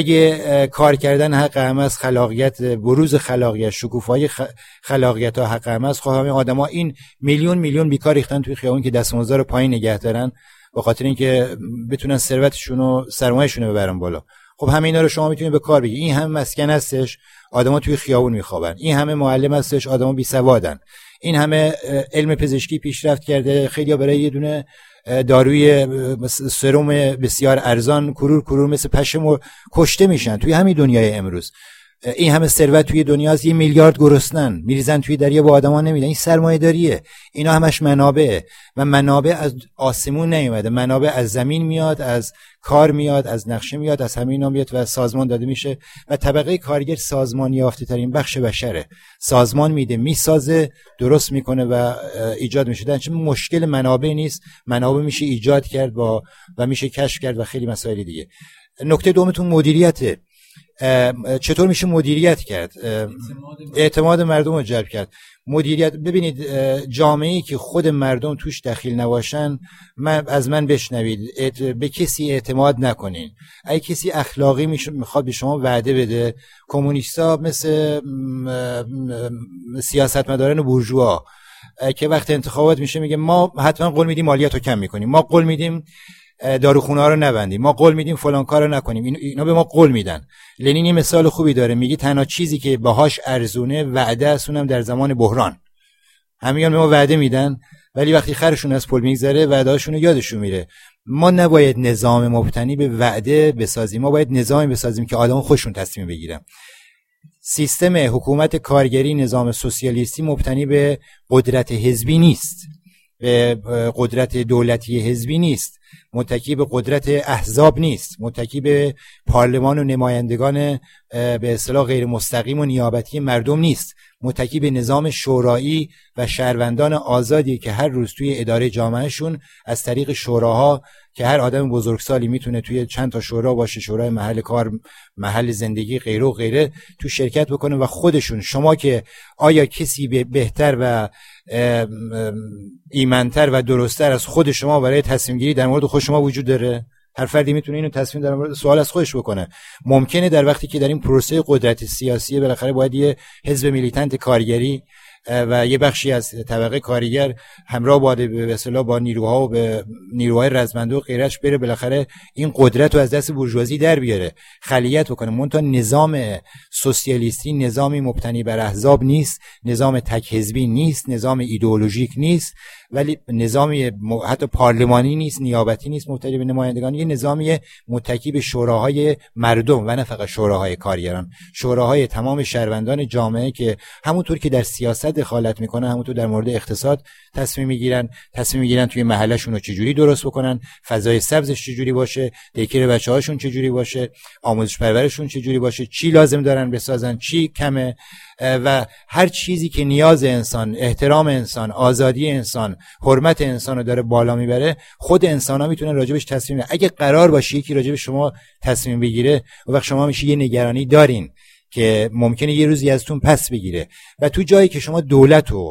اگه کار کردن حق همه است، خلاقیت، بروز خلاقیت، شکوفایی خلاقیت ها حق همه است، خب همه آدما این میلیون بیکار ریختن توی خیابون که دستمزد رو پایین نگه دارن به خاطر اینکه بتونن ثروتشون و سرمایه‌شون رو ببرن بالا. خب همه اینا رو شما میتونید به کار بگیرید. این هم مسکن هستش، آدما توی خیابون میخوابن. این همه معلم هستش، آدما بی سوادن. این همه علم پزشکی پیشرفت کرده، خیلی‌ها برای یه دونه داروی سرم بسیار ارزان کرور مثل پشم کشته میشن توی همین دنیای امروز. این همه ثروت توی دنیا از 1 میلیارد گرسنن میریزن توی دریا، با آدما نمیدن. این سرمایه‌داریه. اینا همش منابع و منابع از آسمون نیومده، منابع از زمین میاد، از کار میاد، از نقشه میاد، از همینا میاد و سازمان داده میشه و طبقه کارگر سازمان یافته ترین بخش بشره. سازمان میده، میسازه، درست میکنه و ایجاد میشه. در چه مشکل منابع نیست، منابع میشه ایجاد کرد و میشه کشف کرد و خیلی مسائل دیگه. نکته دومتون مدیریته. چطور میشه مدیریت کرد؟ اعتماد مردم رو جلب کرد. مدیریت، ببینید جامعه‌ای که خود مردم توش دخیل نباشن، از من بشنوید، به کسی اعتماد نکنین. اگه کسی اخلاقی میخواد به شما وعده بده، کمونیستا مثل سیاستمداران بورژوا که وقت انتخابات میشه میگه ما حتما قول میدیم مالیات رو کم میکنیم، ما قول میدیم داروخونه ها رو نبندیم، ما قول میدیم فلان کار رو نکنیم. اینا به ما قول میدن. لنین یه مثال خوبی داره، میگه تنها چیزی که باهاش ارزونه وعده است، اونم در زمان بحران. همیان به ما وعده میدن ولی وقتی خرشون از پل میگذره وعدهاشون رو یادشون میره. ما نباید نظام مبتنی به وعده بسازیم، ما باید نظامی بسازیم که آدم خودشون تصمیم بگیرن. سیستم حکومت کارگری، نظام سوسیالیستی مبتنی به قدرت حزبی نیست. به قدرت دولتی حزبی نیست، متکی به قدرت احزاب نیست، متکی به پارلمان و نمایندگان به اصطلاح غیر مستقیم و نیابتی مردم نیست، متکی به نظام شورایی و شهروندان آزادی که هر روز توی اداره جامعهشون از طریق شوراها که هر آدم بزرگسالی میتونه توی چند تا شورا باشه، شورای محل کار، محل زندگی، غیره و غیره، تو شرکت بکنه و خودشون، شما که آیا کسی بهتر و ایمنتر و درستتر از خود شما برای تصمیم گیری در مورد خود شما وجود داره؟ هر فردی میتونه اینو تصمیم در مورد سوال از خودش بکنه. ممکنه در وقتی که در این پروسه قدرت سیاسی بالاخره باید یه حزب میلیتنت کارگری و یه بخشی از طبقه کارگر همراه باده به اصطلاح با نیروها و به نیروهای رزمنده و غیرش بره بالاخره این قدرت رو از دست بورژوازی در بیاره، خلیت بکنه. منتها نظام سوسیالیستی نظامی مبتنی بر احزاب نیست، نظام تک حزبی نیست، نظام ایدئولوژیک نیست، ولی نظامی حتی پارلمانی نیست، نیابتی نیست، مبتنی به نمایندگان، یه نظامی متکی به شوراهای مردم و نه فقط شوراهای کارگران، شوراهای تمام شهروندان جامعه که همونطور که در سیاست دخالت میکنن همونطور در مورد اقتصاد تصمیم میگیرن توی محلشون رو چجوری درست بکنن، فضای سبزش چجوری باشه، دیکر بچه‌هاشون چجوری باشه، آموزش پرورششون چجوری باشه، چی لازم دارن بسازن، چی کمه، و هر چیزی که نیاز انسان، احترام انسان، آزادی انسان، حرمت انسان رو داره بالا میبره، خود انسان‌ها میتونن راجبش تصمیم بگیرن. اگه قرار باشه یکی راجب شما تصمیم بگیره، اون وقت شما میشه یه نگرانی دارین که ممکنه یه روزی ازتون پس بگیره. و تو جایی که شما دولت و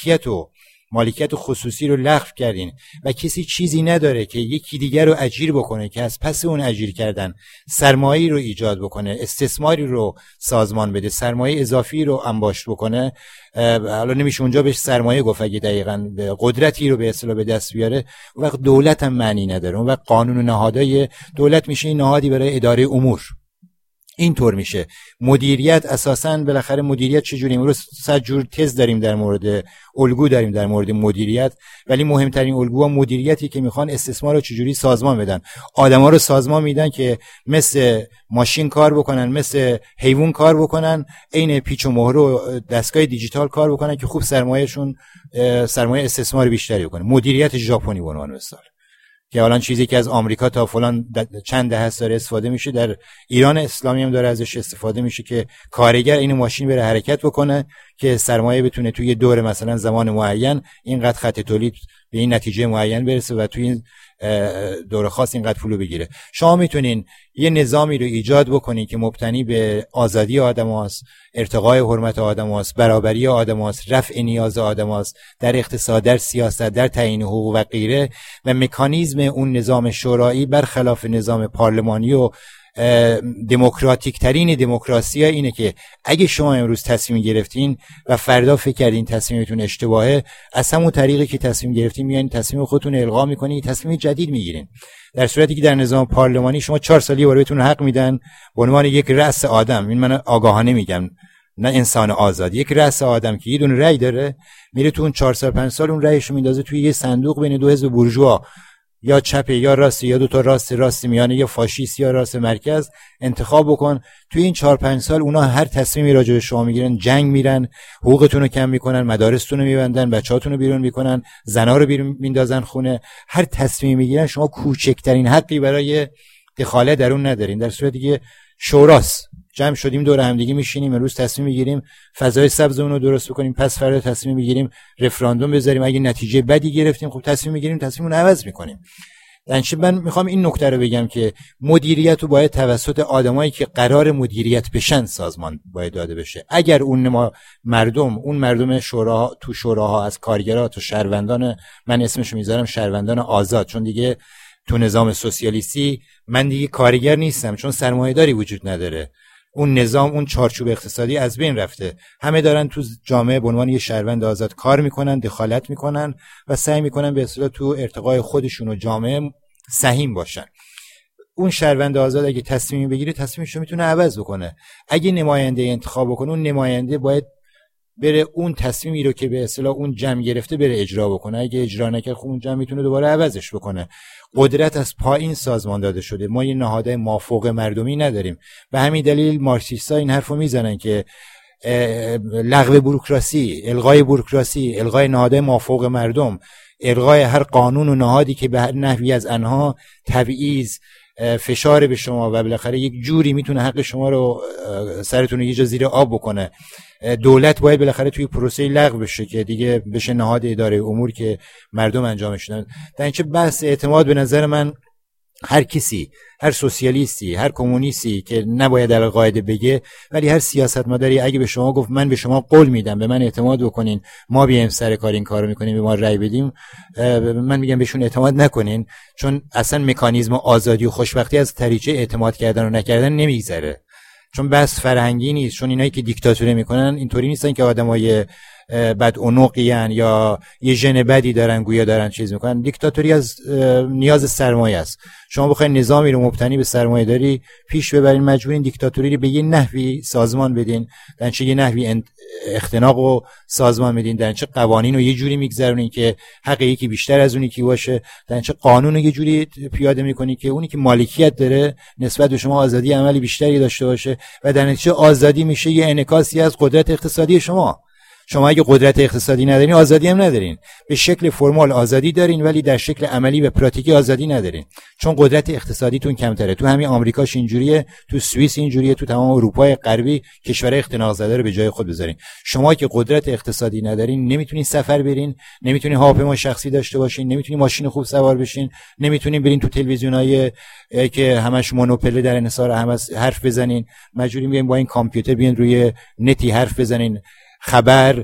مالکیت خصوصی رو لغو کردین و کسی چیزی نداره که یکی دیگر رو اجیر بکنه، که از پس اون اجیر کردن سرمایه‌ای رو ایجاد بکنه، استثماری رو سازمان بده، سرمایه اضافی رو انباشت بکنه، حالا نمیشه اونجا بهش سرمایه گفت، اگه دقیقاً قدرتی رو به اصطلاح به دست بیاره، اون وقت دولت هم معنی نداره. اون وقت قانون و نهادهای دولت میشه این نهادی برای اداره امور. اینطور میشه مدیریت. اساساً بالاخره مدیریت چجوری؟ امروز 100 جور تز داریم در مورد الگو داریم در مورد مدیریت، ولی مهمترین الگوها مدیریتی که میخوان استثمار رو چجوری سازمان بدن. آدما رو سازمان میدن که مثل ماشین کار بکنن، مثل حیوان کار بکنن، عین پیچ و مهر و دستگاه دیجیتال کار بکنن که خوب سرمایه استثمار بیشتری بکنه. مدیریت ژاپنی به عنوان مثال که الان چیزی که از آمریکا تا فلان چند دهه است داره استفاده میشه، در ایران اسلامی هم داره ازش استفاده میشه که کارگر این ماشین بره حرکت بکنه که سرمایه بتونه توی دور مثلا زمان معین اینقدر خط تولید به این نتیجه معین برسه و توی این دور خاص اینقدر پولو بگیره. شما میتونین یه نظامی رو ایجاد بکنین که مبتنی به آزادی آدم هاست، ارتقای حرمت آدم هاست، برابری آدم هاست، رفع نیاز آدم هاست در اقتصاد، در سیاست، در تعیین حقوق و غیره، و مکانیزم اون نظام شورایی برخلاف نظام پارلمانی و دموکراتیک ترین دموکراسی اینه که اگه شما امروز تصمیم گرفتین و فردا فکر کردین تصمیمتون اشتباهه، از همون طریقی که تصمیم گرفتین میایین تصمیم خودتون الغا میکنین، تصمیم جدید میگیرین. در صورتی که در نظام پارلمانی شما 4 سال یه بار بهتون حق میدن به عنوان یک رأس آدم، این من آگاهانه میگم نه انسان آزاد، یک رأس آدم که یه دونه رأی داره، میره تو اون 4 سال 5 سال اون رأیشو میندازه توی یه صندوق بین دو حزب بورژوا، یا چپ یا راست، یا دو تا راست میانه، یا فاشیست یا راست مرکز، انتخاب بکن. توی این 4-5 سال اونا هر تصمیمی راجع به شما میگیرن، جنگ میرن، حقوقتون رو کم میکنن، مدارستون رو میبندن، بچه‌هاتون رو بیرون میکنن، زنا رو بیرون میندازن خونه. هر تصمیمی میگیرن شما کوچکترین حقی برای دخالت در اون ندارین. در صورتی که شوراست، جمع شدیم دور هم دیگه میشینیم، امروز تصمیم میگیریم فضای سبز اون رو درست بکنیم، پس فردا تصمیم میگیریم رفراندوم بذاریم، اگه نتیجه بدی گرفتیم خب تصمیم میگیریم تصمیمون رو عوض میکنیم. من میخوام این نکته رو بگم که مدیریت رو باید توسط آدمایی که قرار مدیریت بشن سازمان باید داده بشه. اگر اون مردم شوراها از کارگرها تا شهروندان، من اسمشو میذارم شهروندان آزاد، چون دیگه تو نظام سوسیالیستی من دیگه کارگر نیستم، چون سرمایه‌داری وجود نداره، اون نظام، اون چارچوب اقتصادی از بین رفته، همه دارن تو جامعه به عنوان یه شهروند آزاد کار میکنن، دخالت میکنن و سعی میکنن به اصطلاح تو ارتقای خودشون و جامعه سهیم باشن. اون شهروند آزاد اگه تصمیمی بگیره تصمیمش رو میتونه عوض بکنه. اگه نماینده انتخاب بکنه، اون نماینده باید بره اون تصمیمی رو که به اصطلاح اون جمع گرفته بره اجرا بکنه. اگه اجرا نکرد خب اون جمع میتونه دوباره عوضش بکنه. قدرت از پایین سازمان داده شده، ما یه نهادهای مافوق مردمی نداریم. به همین دلیل مارکسیست‌ها این حرفو میزنن که لغو بوروکراسی، الغای بوروکراسی، الغای نهادهای مافوق مردم، الغای هر قانون و نهادی که به هر نحوی از آنها تبعیض، فشار به شما و بالاخره یک جوری میتونه حق شما رو سرتون رو یه جا زیر آب بکنه. دولت باید بالاخره توی پروسه لغو بشه که دیگه بشه نهاد اداره امور که مردم انجامش بدن. در اینچه بحث اعتماد به نظر من هر کسی، هر سوسیالیستی، هر کمونیستی که نباید در قاعده بگه، ولی هر سیاستمداری اگه به شما گفت من به شما قول میدم به من اعتماد بکنین، ما بیایم سر کار این کارو میکنیم، به ما رأی بدیم، من میگم بهشون اعتماد نکنین، چون اصلا مکانیزم آزادی و خوشبختی از طریقه اعتماد کردن و نکردن نمیگذره. چون بس فرهنگی نیست، چون اینایی که دیکتاتوری میکنن اینطوری نیستن که آدمای بد عنقیان یا یه ژن بدی دارن گویا دارن چیز میکنن. دیکتاتوری از نیاز سرمایه است. شما بخواید نظامی رو مبتنی به سرمایه داری پیش ببرین، مجبورین دیکتاتوری رو به یه نحوی سازمان بدین، در چه یه نحوی اختناق و سازمان بدین، در چه قوانین رو یه جوری میگذرونین که حق یکی بیشتر از اونی که باشه، در چه قانون رو یه جوری پیاده میکنین که اونی که مالکیت داره نسبت به شما آزادی عملی بیشتری داشته باشه و در نتیجه آزادی میشه یه انعکاسی از قدرت اقتصادی شما. شما اگه قدرت اقتصادی ندارین آزادی هم ندارین. به شکل فرمال آزادی دارین ولی در شکل عملی و پراتیکی آزادی ندارین، چون قدرت اقتصادیتون کمتره. تو همین آمریکاش اینجوریه، تو سوئیس اینجوریه، تو تمام اروپای غربی کشورهای اختناق زده رو به جای خود بذارین. شما که قدرت اقتصادی ندارین نمیتونین سفر برین، نمیتونین هواپیما شخصی داشته باشین، نمیتونین ماشین خوب سوار بشین، نمیتونین برین تو تلویزیونای که همش مونوپله در انحصار هم حرف بزنین، مجبورین بیاین با این کامپیوتر بیاین روی نتی حرف بزنین. خبر،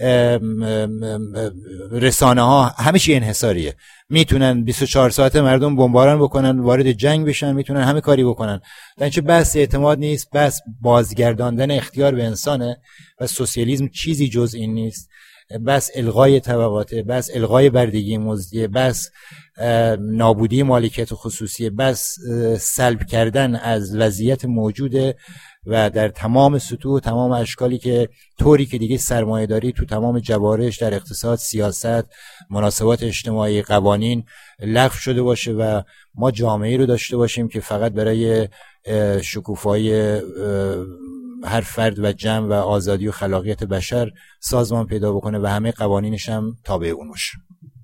رسانه ها همه چی انحصاریه. میتونن 24 ساعته مردم بمباران بکنن، وارد جنگ بشن، میتونن همه کاری بکنن. در اینجا بحث اعتماد نیست، بحث بازگرداندن اختیار به انسانه و سوسیالیسم چیزی جز این نیست. بس الغای طبقاته، بس الغای بردگی مزدیه، بس نابودی مالکیت خصوصیه، بس سلب کردن از وضعیت موجوده و در تمام سطوح و تمام اشکالی که طوری که دیگه سرمایه داری تو تمام جوارح در اقتصاد، سیاست، مناسبات اجتماعی، قوانین لغو شده باشه و ما جامعه رو داشته باشیم که فقط برای شکوفایی هر فرد و جمع و آزادی و خلاقیت بشر سازمان پیدا بکنه و همه قوانینش هم تابع اون باشه.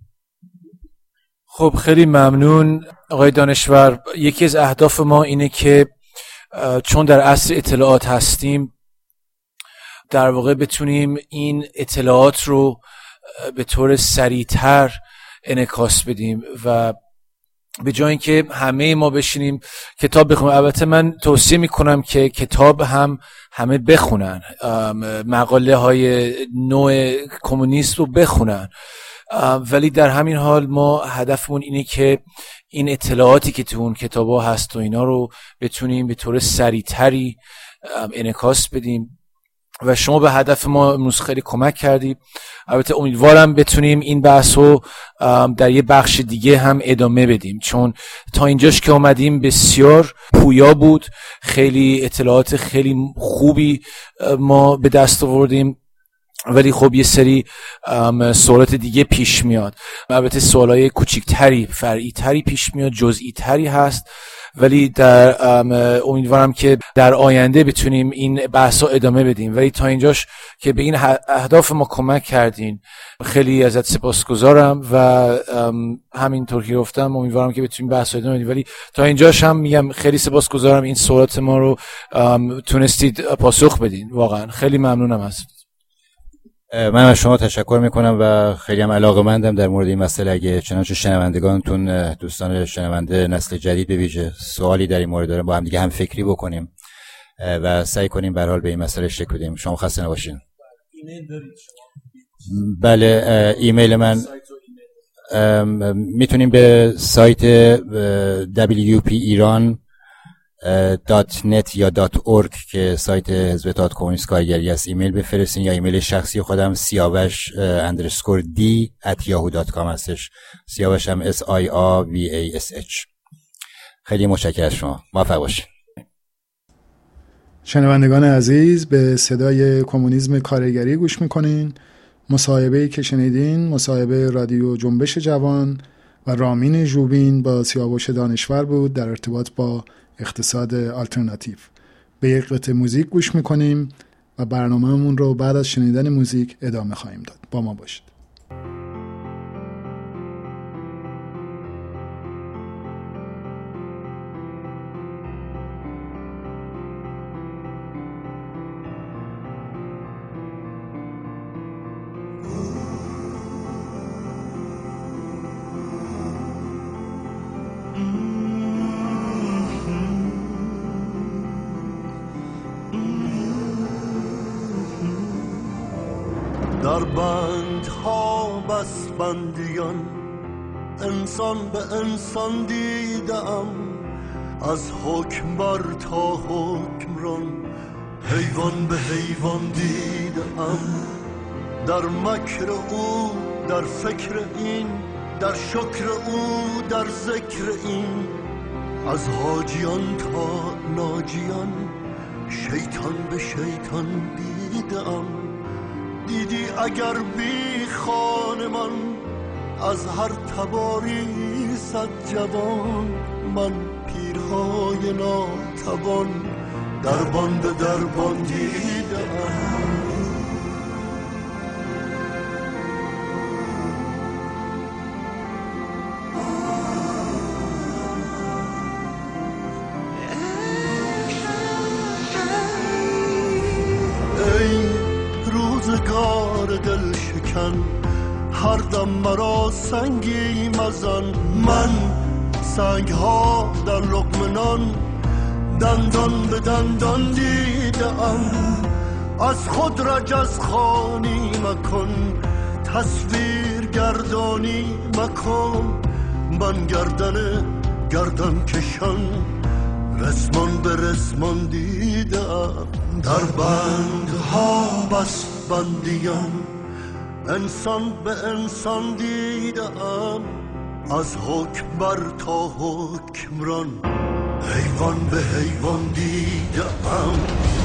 خب خیلی ممنون آقای دانشور. یکی از اهداف ما اینه که چون در عصر اطلاعات هستیم در واقع بتونیم این اطلاعات رو به طور سریعتر انعکاس بدیم و به جای اینکه همه ما بشینیم کتاب بخونیم. البته من توصیه میکنم که کتاب هم همه بخونن، مقاله های نوع کمونیست رو بخونن، ولی در همین حال ما هدفمون اینه که این اطلاعاتی که تو اون کتابا هست و اینا رو بتونیم به طور سریعتری انعکاس بدیم و شما به هدف ما امروز خیلی کمک کردی. البته امیدوارم بتونیم این بحث رو در یه بخش دیگه هم ادامه بدیم، چون تا اینجاش که اومدیم بسیار پویا بود، خیلی اطلاعات خیلی خوبی ما به دست آوردیم، ولی خب یه سری سوالات دیگه پیش میاد. البته سوالای کوچیک‌تری، فرعی‌تری پیش میاد، جزئی-تری هست، ولی امیدوارم که در آینده بتونیم این بحثا ادامه بدیم. ولی تا اینجاش که به این اهداف ما کمک کردین خیلی ازت سپاسگزارم و همینطور که گفتم امیدوارم که بتونیم بحثا ادامه بدیم. ولی تا اینجاش هم میگم خیلی سپاسگزارم این سوالات ما رو تونستید پاسخ بدین. واقعا خیلی ممنونم ازت. من از شما تشکر میکنم و خیلی هم علاقه‌مندم در مورد این مسئله. اگه چنانچه شنوندگانتون، دوستان شنونده نسل جدید به ویژه سوالی در این مورد دارن، با هم دیگه هم فکری بکنیم و سعی کنیم به هر حال به این مسئله شکل بدیم. شما خسته نباشین. ایمیل دارید شما؟ بله، ایمیل من میتونیم به سایت WP .net یا .org که سایت حزب اتحاد کمونیست کارگری است ایمیل بفرستین، یا ایمیل شخصی خودم siavash_d@yahoo.com هستش. سیاوش هم SIAVASH. خیلی متشکرم از شما. موفق باشید. شنوندگان عزیز، به صدای کمونیسم کارگری گوش میکنین. مصاحبه‌ای که شنیدین مصاحبه رادیو جنبش جوان و رامین ژوبین با سیاوش دانشور بود در ارتباط با اقتصاد آلترناتیو. به یک قطعه موزیک گوش میکنیم و برنامه‌مون رو بعد از شنیدن موزیک ادامه خواهیم داد. با ما باشید. در بندها بس بندیان انسان به انسان دیدم، از حکمبر تا حکمران حیوان به حیوان دیدم. در مکر او، در فکر این، در شکر او، در ذکر این، از حاجیان تا ناجیان شیطان به شیطان دیدم. دیدی اگر بی خانمان از هر تباری صد جوان، من پیرهای ناتوان دربان به دربان دیدم. روزگار دل شکن هر دم مرا سنگی مزن، من سنگ ها در لقمه نان دندان به دندان دیدم. از خود رجز خوانی مکن، تصویر گردانی مکن، من گردن کشان رسمان به رسمان دیدم. در بندها بس بندیان انسان به انسان دیدم، از حکمبر تا حکمران حیوان به حیوان دیدم.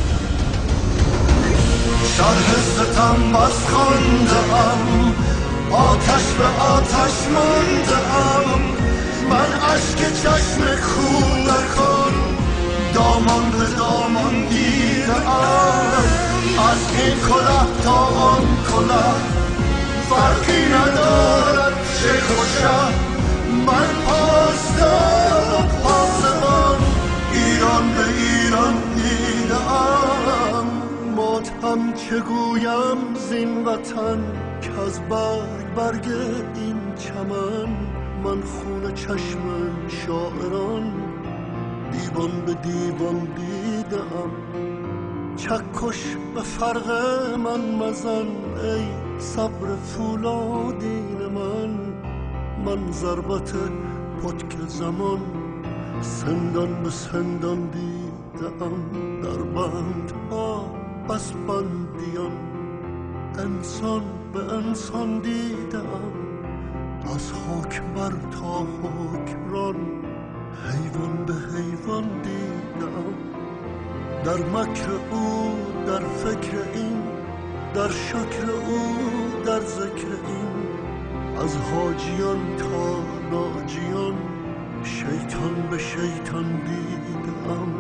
شرح ستم از خواندم، آتش به آتش ماندم، من اشک چشم خون نکن دامان به دامان دیدم. از این کلاه تا آن کلاه فرقی ندارد شیخ و شه، من پاسدار و پاسبان ایران به ایران دیدم. ماتم چگویم زین وطن که از برگ این چمن، من خون چشم شاعران دیوان به دیوان دیدم. چکش به فرق من مزن ای صبر فولادین من ضربت پتک زمان سندان به سندان دیدم. در بندها بس بندیان انسان به انسان دیدم، از حکمبر تا حکمران حیوان به حیوان دیدم. در مکر او، در فکر این، در شکر او، در ذکر این، از حاجیان تا ناجیان شیطان به شیطان دیدم.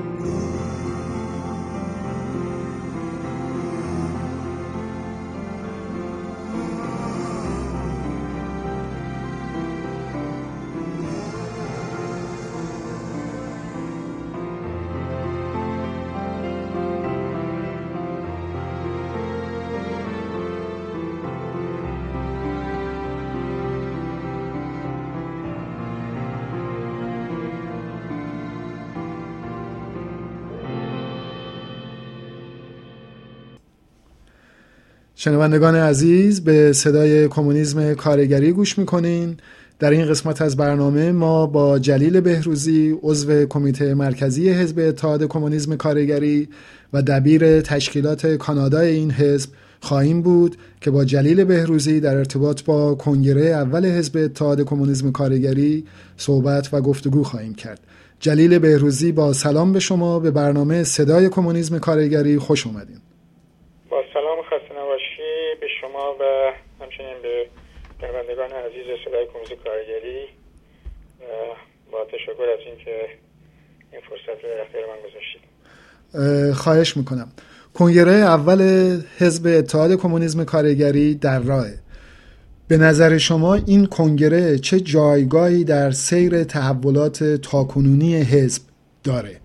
شنوندگان عزیز، به صدای کمونیسم کارگری گوش میکنین. در این قسمت از برنامه ما با جلیل بهروزی، عضو کمیته مرکزی حزب اتحاد کمونیسم کارگری و دبیر تشکیلات کانادای این حزب خواهیم بود که با جلیل بهروزی در ارتباط با کنگره اول حزب اتحاد کمونیسم کارگری صحبت و گفتگو خواهیم کرد. جلیل بهروزی، با سلام به شما، به برنامه صدای کمونیسم کارگری خوش اومدین. با سلام، خسته نباشی به شما و همچنین به شنوندگان عزیز صدای کمونیسم کارگری. با تشکر از اینکه این فرصت رو در اختیار من گذاشتید. خواهش میکنم. کنگره اول حزب اتحاد کمونیسم کارگری در راهه. به نظر شما این کنگره چه جایگاهی در سیر تحولات تاکنونی حزب داره؟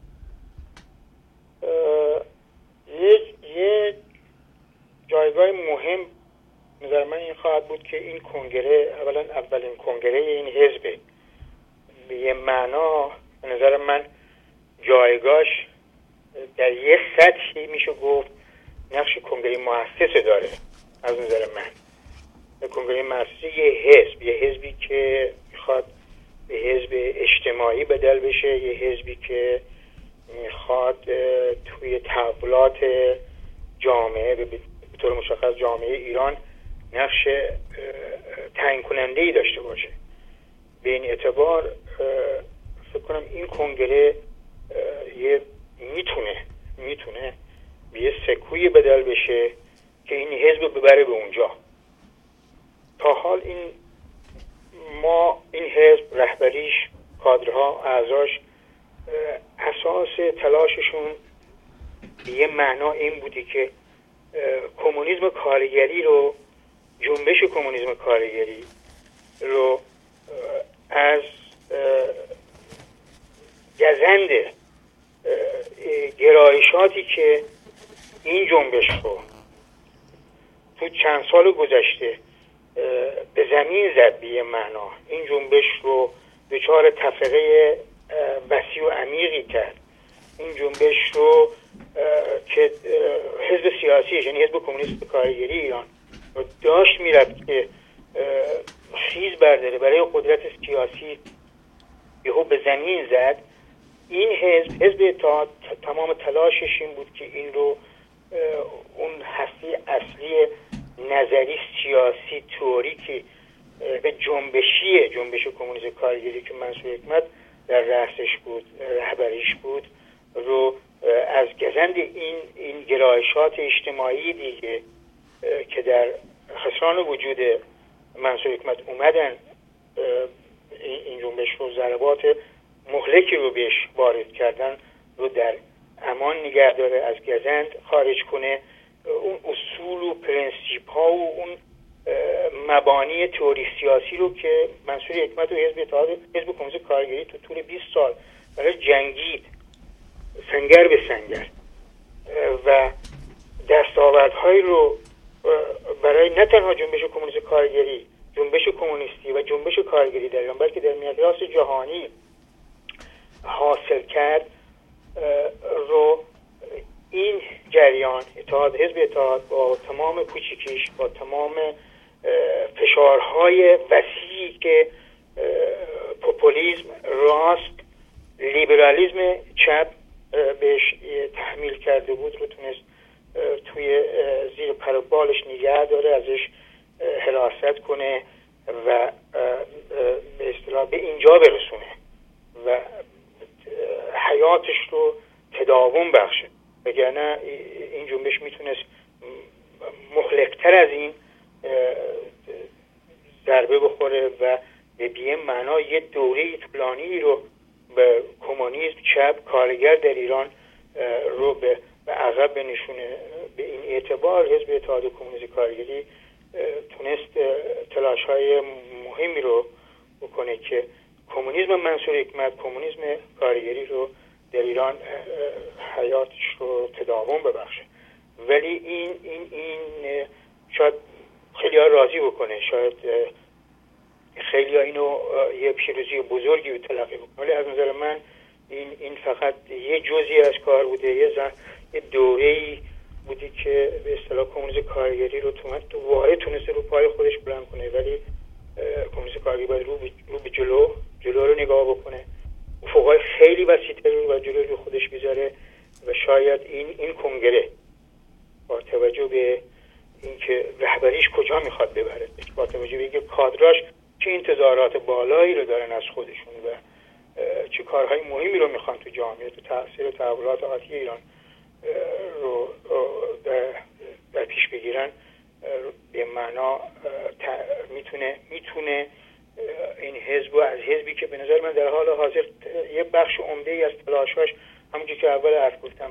یک جایگاه مهم نظر من این خواهد بود که این کنگره اولا اولین کنگره این حزبه. به یه معنا به نظر من جایگاهش در یه سطحی میشه گفت نقش کنگره مؤسسه داره. از نظر من. کنگره مؤسسه یه حزبی که میخواد به حزب اجتماعی بدل بشه، یه حزبی که میخواد توی تحولات جامعه به طور مشخص جامعه ایران نقش تعیین کننده‌ای داشته باشه. به این اعتبار فکر کنم این کنگره میتونه به یه سکوی بدل بشه که این حزب ببره به اونجا. تا حال این حزب رهبریش، کادرها، اعضاش اساس تلاششون به یه معنا این بودی که کمونیسم کارگری رو، جنبش کمونیسم کارگری رو از گزند گرایشاتی که این جنبش رو تو چند سال گذشته به زمین زد به یه معنا، این جنبش رو دچار تفرقه وسیع و عمیقی کرد. این جنبش رو که حزب سیاسیش، یعنی حزب کمونیست کارگری ایران رو داشت میرفت که خیز برداره برای قدرت سیاسی، یهو به زمین زد. این حزب اتحاد تمام تلاشش این بود که این رو اون هسته اصلی نظری سیاسی تئوریکی به جنبش کمونیسم کارگری که منصور حکمت در رأسش بود، رهبریش بود، رو از گزند این گرایشات اجتماعی دیگه که در خسران وجود منصور حکمت اومدن این جنبش رو ضربات مهلکی رو بهش وارد کردن رو در امان نگه داره، از گزند خارج کنه، اون اصول و پرنسیپ ها و اون مبانی تئوری سیاسی رو که منصور حکمت و حزب کمونیست کارگری تو طول 20 سال برای جنگید سنگر به سنگر و دستاوردهایی رو برای نه تنها جنبش کمونیست کارگری، جنبش کمونیستی و جنبش کارگری در ایران بلکه در میقیاس جهانی حاصل کرد رو این جریان حزب اتحاد با تمام کوچیکیش، با تمام فشارهای وسیعی که پوپولیسم، راست، لیبرالیسم چپ بهش تحمیل کرده بود رو تونست توی زیر پر و بالش نگه داره، ازش حراست کنه و به اصطلاح به اینجا برسونه و حیاتش رو تداوم بخشه. وگرنه این جنبش میتونست مهلکتر از این ضربه بخوره و به بیه معنا یه دوره طولانی رو به کمونیسم، چپ، کارگر در ایران رو به عقب بنشونه. به این اعتبار حزب اتحاد کمونیست کارگری تونست تلاش‌های مهمی رو بکنه که کمونیسم منصور حکمت، کمونیسم کارگری رو در ایران حیاتش رو تداوم ببخشه. ولی این شاید خیلی ها راضی بکنه، شاید خیلی ها اینو یه پیروزی بزرگی رو تلقی بکنه، ولی از نظر من این فقط یه جزئی از کار بوده، یه دوره‌ای بودی که به اصطلاح کمونیسم کارگری رو دوباره تونسته رو پای خودش بلند کنه. ولی کمونیسم کارگری باید رو به جلو رو نگاه بکنه، افقای خیلی وسیع‌تر رو جلوی خودش بذاره و شاید این کنگره با توجه به اینکه رهبریش کجا میخواد ببره، با توجه به اینکه کادراش چه انتظارات بالایی رو دارن از خودشون و چه کارهای مهمی رو میخوان تو جامعه، تو تأثیر تحولات آتی ایران رو در پیش بگیرن، به معنا میتونه این حزب از حزبی که به نظر من در حال حاضر یه بخش عمده ای از تلاشاش همونجوری که اول عرض گفتم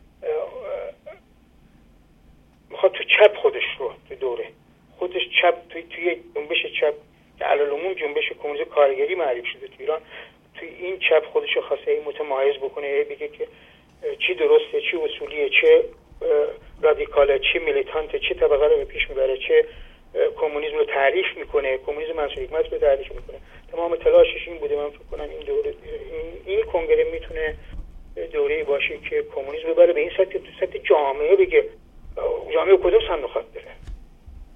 میخواد تو چپ خودش رو تو دوره خودش چپ توی جنبش چپ که علالعموم جنبش کمونیسم کارگری معرفی شده تو ایران، توی این چپ خودش رو خواسته متمایز بکنه، بگه که چی درسته، چی اصولیه، چه رادیکاله، چه میلیتانته، چه طبقه رو به پیش میبره، چه کمونیسم رو تعریف میکنه، کمونیسم منصور حکمت رو تعریف میکنه. تمام تلاشش این بوده. من فکر کنم این دوره این کنگره میتونه دوره‌ای باشه که کمونیسم ببره به این سطح جامعه، بگه جامعه کدوم سمت میخواد بره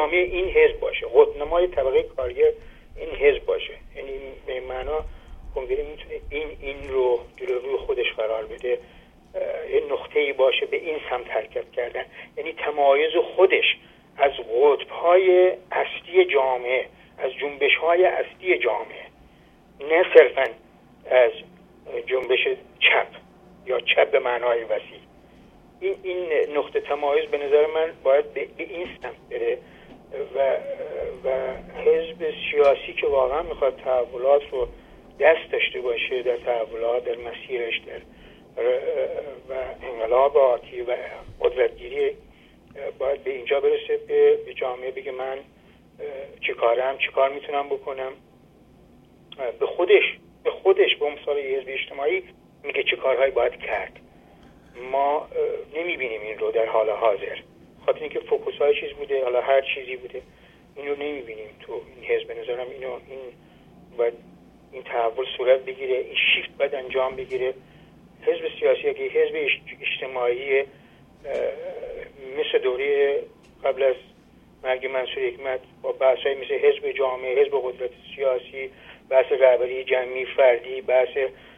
جامعه این حزب باشه، قطب‌نمای طبقه کارگر این حزب باشه. یعنی به معنا کنگره میتونه این رو جلوی خودش قرار بده، یه نقطه‌ای باشه به این سمت حرکت کردن، یعنی تمایز خودش از قطب‌های اصلی جامعه، از جنبش‌های اصلی جامعه، نه صرفاً از جنبش چپ یا چپ به معنای وسیع. این نقطه تمایز به نظر من باید به این سمت بره و حزب سیاسی که واقعا میخواد تحولات رو دست داشته باشه در تحولات، در مسیرش، و انقلاب آتی و قدرتگیری، باید به اینجا برسه به جامعه بگه من چیکار میتونم بکنم. به خودش به مثال حزب اجتماعی میگه چه کارهایی باید کرد. ما نمیبینیم این رو در حال حاضر، خاطر اینکه فوکوس های چیز بوده، حالا هر چیزی بوده، این رو نمیبینیم تو این حزب. به نظرم این باید این تحول صورت بگیره، این شیفت باید انجام بگیره. حزب سیاسی که حزب اجتماعی مثل دوره قبل از مرگ منصور حکمت با بحث‌های مثل حزب جامعه، حزب قدرت سیاسی، بحث رهبری جمعی فردی، بحث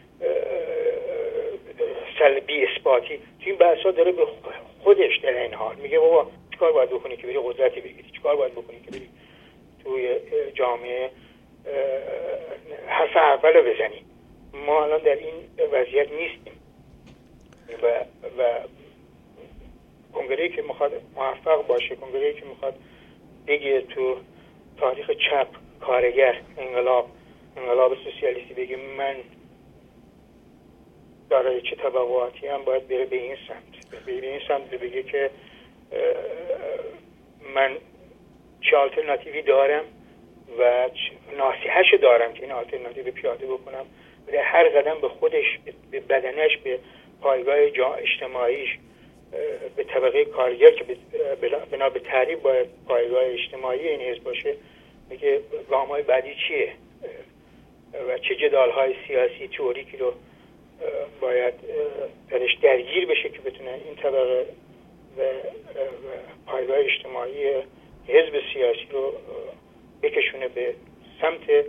سلبی اثباتی، این بحث‌ها داره به خودش در این حال میگه بابا چیکار باید بکنی که بری قدرتی بگیری، چیکار باید بکنی که بری توی جامعه حرف اول رو بزنی. ما الان در این وضعیت نیستیم و کنگره‌ای که میخواد موفق باشه، کنگره‌ای که میخواد بگه تو تاریخ چپ، کارگر، انقلاب سوسیالیستی بگه من دارای چه طبقاتی هم، باید بره به این سمت بگه که من چه آلترناتیوی دارم و ناصیحه‌اش دارم که این آلترناتیو پیاده بکنم. در هر قدم به خودش، به بدنش، به پایگاه اجتماعیش، به طبقه کارگر که بنا به تعریف باید پایگاه اجتماعی این حزب باشه، میگه گام‌های بعدی چیه و چه جدال‌های سیاسی تئوریکی رو باید درش درگیر بشه که بتونه این طبقه و پایگاه اجتماعی حزب سیاسی رو بکشونه به سمت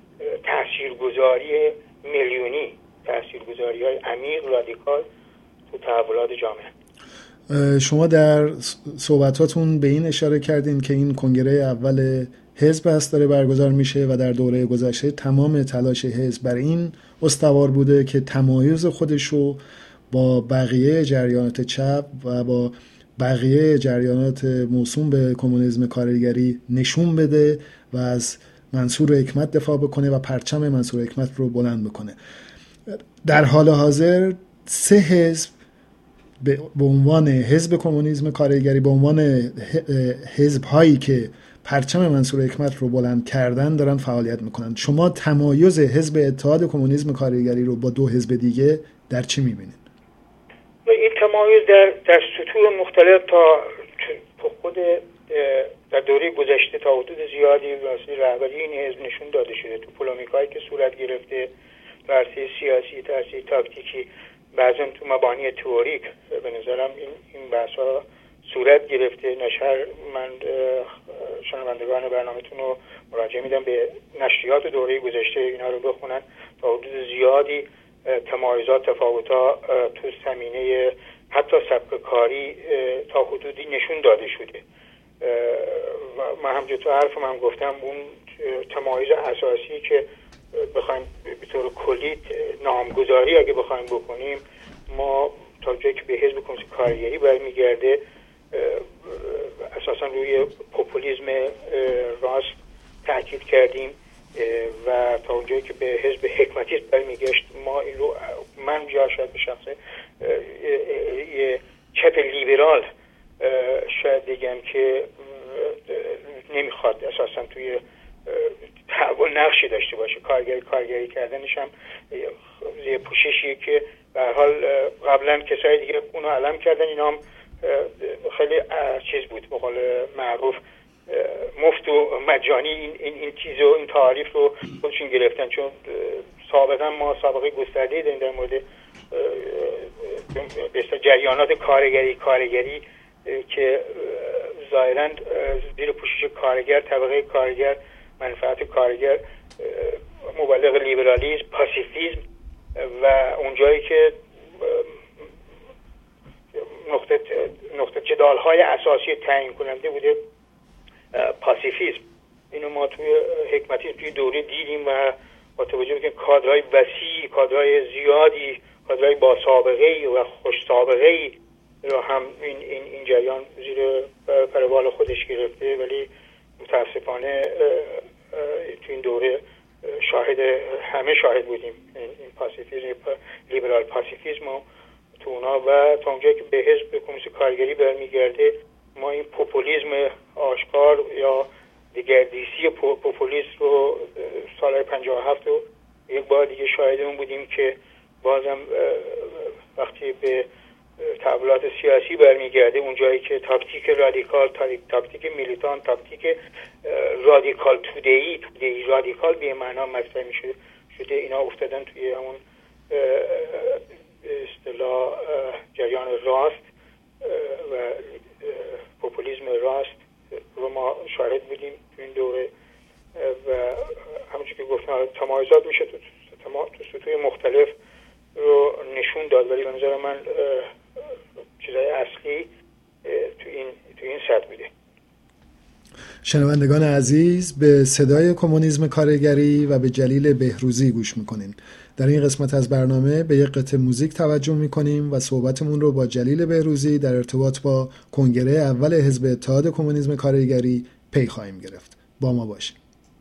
تاثیرگذاری میلیونی، تاثیرگذاری‌های عمیق، رادیکال تو تحولات جامعه. شما در صحبتاتون به این اشاره کردین که این کنگره اول حزب است داره برگزار میشه و در دوره گذشته تمام تلاش حزب بر این استوار بوده که تمایز خودش رو با بقیه جریانات چپ و با بقیه جریانات موسوم به کمونیسم کارگری نشون بده و از منصور حکمت دفاع بکنه و پرچم منصور حکمت رو بلند بکنه. در حال حاضر سه حزب به عنوان حزب کمونیسم کارگری، به عنوان حزب هایی که پرچم منصور حکمت رو بلند کردن دارن فعالیت میکنن. شما تمایز حزب اتحاد کمونیسم کارگری رو با دو حزب دیگه در چی میبینید؟ این تمایز در سطوح مختلف تا خود در دوره گذشته تا حدود زیادی واسه رهبری این حزب نشون داده شده تو پولیمیکایی که صورت گرفته، تو عرصه سیاسی، تو عرصه تاکتیکی، بعضا تو مبانی تئوریک. به نظرم این بحث‌ها صورت گرفته. من شنوندگان برنامه‌تون رو مراجعه میدم به نشریات دوره گذشته، اینا رو بخونن. تا حدود زیادی تمایزات، تفاوت‌ها تو زمینه حتی سبک کاری تا حدودی نشون داده شده. و من همونجور تو حرفم هم گفتم اون تمایز اساسی که بخوایم به طور کلی نامگذاری اگه بخوایم بکنیم، ما تا جایی که به حزب کمونیست کارگری برمیگرده اساسا روی پوپولیسم راست تاکید کردیم و تا اونجایی که به حزب حکمتیست برمیگشت ما این رو، من جا شاید به شخصه یه چپ لیبرال شاید بگم که نمیخواد اساسا توی تحول نقشی داشته باشه. کارگری کردنش هم یه پوششیه که به هر حال قبلا کسای دیگه اونو علم کردن، اینا هم خیلی چیز بود، به قول معروف مفت و مجانی این چیزو، این تعریف رو خودشون گرفتن. چون سابقا ما سابقه گسترده‌ای داریم در مورد جریانات کارگری که ظاهراً زیر پوشش کارگر، طبقه کارگر، منفعت کارگر، مبلغ لیبرالیسم، پاسیفیسم و اونجایی که نقطه جدال‌های اساسی تعیین کننده بوده پاسیفیسم. اینو ما توی حکمتی توی دوره دیدیم و با توجه به کادرهای وسیع، کادرهای زیادی، کادرهای با سابقه‌ای و خوش سابقه‌ای رو هم این جریان زیر پروال خودش گرفته، ولی متاسفانه تو این دوره همه شاهد بودیم این پاسیفیسم، لیبرال پاسیفیسم و تو اونا و تا اونجایی که به حزب کمونیست کارگری برمیگرده ما این پوپولیسم آشکار یا دگردیسی پوپولیست رو سال 57 رو یک بار دیگه شاهد اون بودیم که بازم وقتی به تحولات سیاسی برمیگرده اونجایی که تاکتیک رادیکال، تاکتیک میلیتان، تاکتیک رادیکال توده‌ای رادیکال به معنا مطرح شده اینا افتادن توی همون اصطلاح جریان راست و پوپولیسم راست رو ما شاهد بودیم تو این دوره و همونجور که گفتم تمایزات میشه تو سطوح مختلف رو نشون داد، ولی به نظر من چیزای اصلی تو این سطح بوده. شنوندگان عزیز، به صدای کمونیسم کارگری و به جلیل بهروزی گوش میکنین. در این قسمت از برنامه به یک قطعه موزیک توجه میکنیم و صحبتمون رو با جلیل بهروزی در ارتباط با کنگره اول حزب اتحاد کمونیسم کارگری پی خواهیم گرفت. با ما باشید.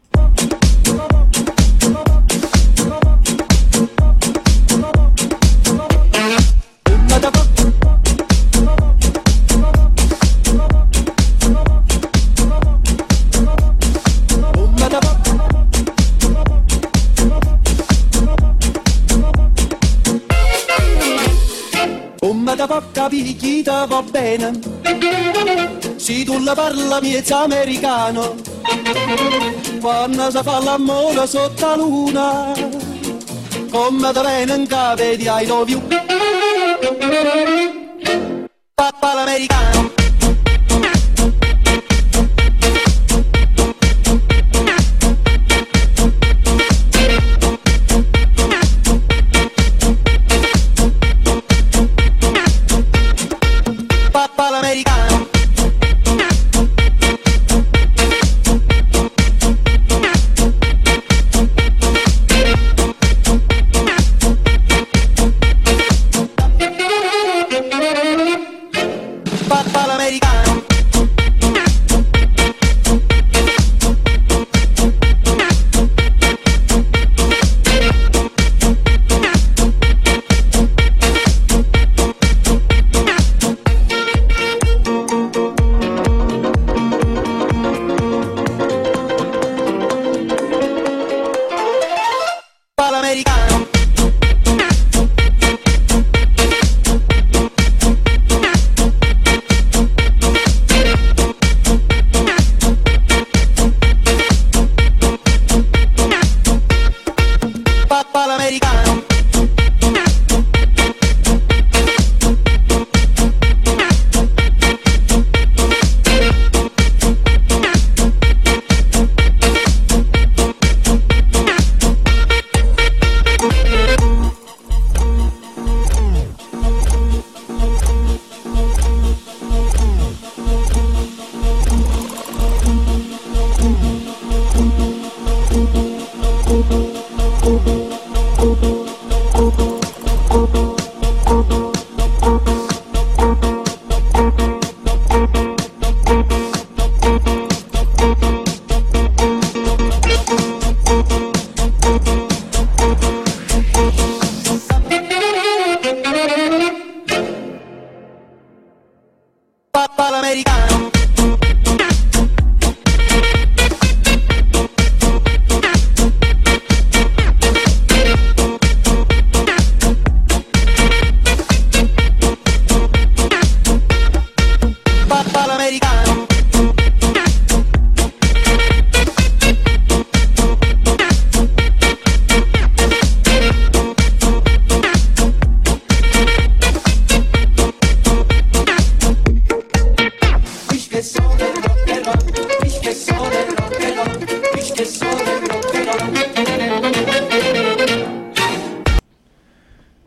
Picchita va bene, se tu la parla miezza americano, quando si fa l'amore sotto la luna, come da bene in cave di I love you, papà l'americano.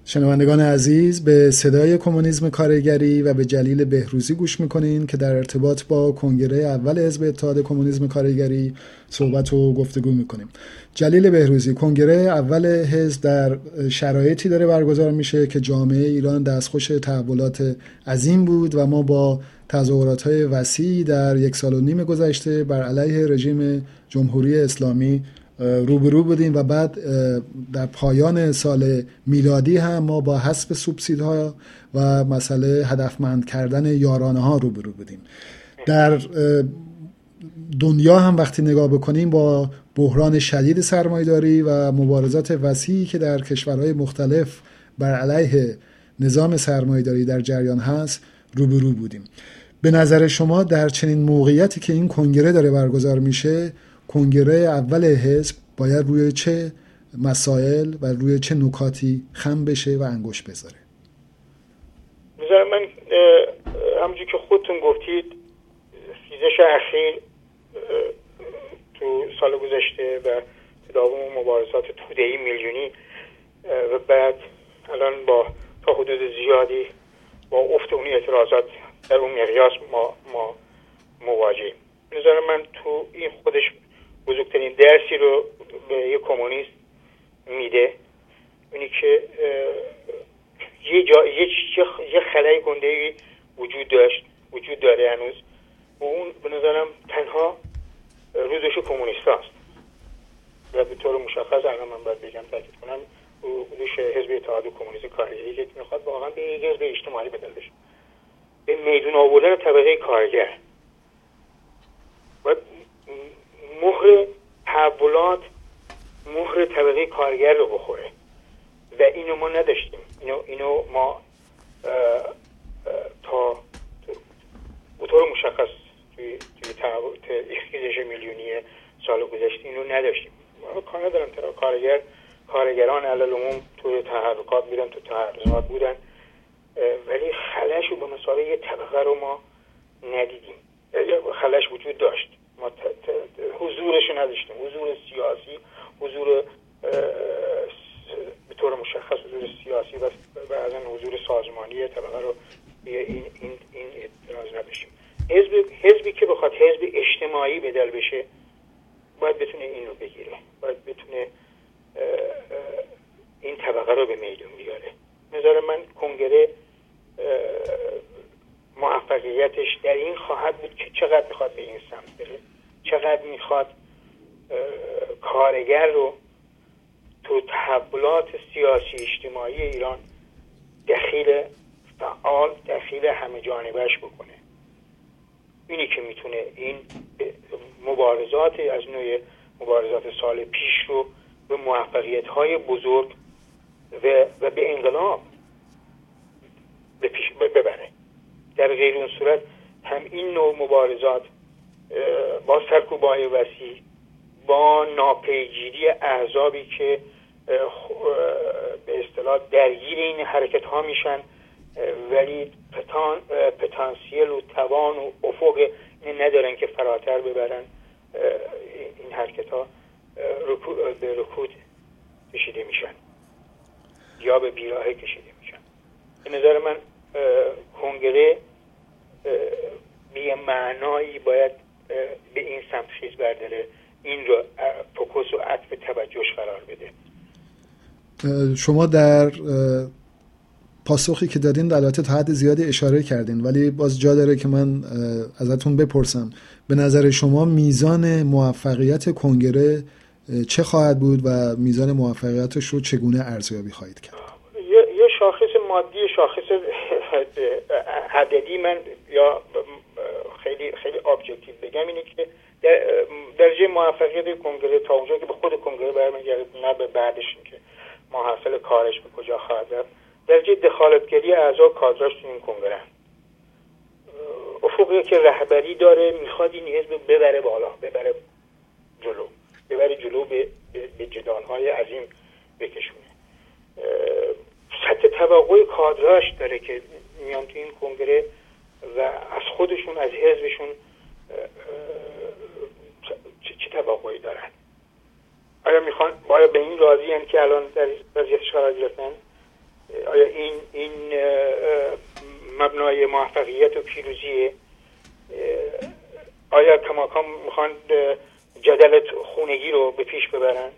شنوندگان عزیز، به صدای کمونیسم کارگری و به جلیل بهروزی گوش میکنین که در ارتباط با کنگره اول حزب اتحاد کمونیسم کارگری صحبت و گفتگو میکنیم. جلیل بهروزی، کنگره اول حزب در شرایطی داره برگزار میشه که جامعه ایران دستخوش تحولات عظیم بود و ما با تظاهرات‌های وسیعی در 1.5 سال گذشته بر علیه رژیم جمهوری اسلامی روبرو بودیم و بعد در پایان سال میلادی هم ما با حذف سوبسیدها و مسئله هدفمند کردن یارانه ها روبرو بودیم. در دنیا هم وقتی نگاه بکنیم با بحران شدید سرمایه‌داری و مبارزات وسیعی که در کشورهای مختلف بر علیه نظام سرمایه‌داری در جریان هست روبرو بودیم. به نظر شما در چنین موقعیتی که این کنگره داره برگزار میشه، کنگره اول حزب باید روی چه مسائل و روی چه نکاتی خم بشه و انگشت بذاره؟ من همونجور که خودتون گفتید سیزش اخیر تو سال گذشته و تداوم مبارزات توده‌ای میلیونی و بعد الان با تا حدود زیادی با افت اون اعتراضات در اون مقیاس ما مواجهیم. به نظر من تو این خودش بزرگترین درسی رو به یک کمونیست میده، اینی که یه خلای گنده‌ای وجود داره هنوز و اون به نظرم تنها روزش کمونیست هست و به طور مشخص الان من باید بگم تاکید کنم روش حزب اتحاد کمونیست کارگری که میخواد واقعا به یک حزب اجتماعی بدل بشه، به میدون آوردن طبقه کارگر و مهر تحولات مهر طبقه کارگر رو بخوره و اینو ما نداشتیم. اینو ما تا به طور مشخص توی خیزش میلیونی سال گذشته اینو نداشتیم. کار ندارم کارگران علل عموم توی تحرکات میرن، تو تحرکات بودن، ولی خلش رو به مسابقه یه طبقه رو ما ندیدیم. خلش وجود داشت، ما حضورش نداشتیم، حضور سیاسی، حضور به طور مشخص حضور سیاسی و بعضا حضور سازمانی طبقه رو این اعتراض نداشتیم. حزبی که بخواد حزب اجتماعی بدل بشه باید بتونه این رو بگیره، باید بتونه این طبقه رو به میدون بیاره. نظر من کنگره موفقیتش در این خواهد بود که چقدر میخواد به این سمت بره، چقدر میخواد کارگر رو تو تحولات سیاسی اجتماعی ایران دخیل فعال، دخیل همه جانبش بکنه. اینی که میتونه این مبارزات از نوع مبارزات سال پیش رو به موفقیت‌های بزرگ و به انقلاب به پیش ببره. در غیر اون صورت هم این نوع مبارزات با سرکوب‌های وسیع، با ناپیگیری احزابی که به اصطلاح درگیر این حرکت ها میشن ولی پتانسیل و توان و افق ندارن که فراتر ببرن، این حرکت ها به رکود کشیده میشن یا به بیراهه کشیده میشن. به نظر من کنگره به معنایی باید به این سمت خیز برداره، این رو فوکوس و عطف توجهش قرار بده. شما در پاسخی که دادین البته تا حد زیادی اشاره کردین، ولی باز جا داره که من ازتون بپرسم به نظر شما میزان موفقیت کنگره چه خواهد بود و میزان موفقیتش رو چگونه ارزیابی خواهید کرد؟ یه شاخص مادی، شاخص عددی من یا خیلی خیلی ابجکتیو بگم اینه که درجه موفقیت کنگره تا اونجا که به خود کنگره برمیگرده، نه به بعدش که ما حاصل کارش به کجا خواهد رفت، درجه دخالتگری اعضا کادراش تو این کنگره، افقی که رهبری داره میخواد این حزب ببره بالا، ببره جلو به جدال‌های عظیم بکشونه. سطح توقع کادراش داره که میان تو این کنگره و از خودشون، از حزبشون چه توقعی دارن. آیا میخوان، آیا به این راضی هستن که الان در وضعیتش قرار گرفتن؟ آیا این مبنای موفقیت و پیروزیه؟ آیا کماکان میخوان جدل خونگی رو به پیش ببرن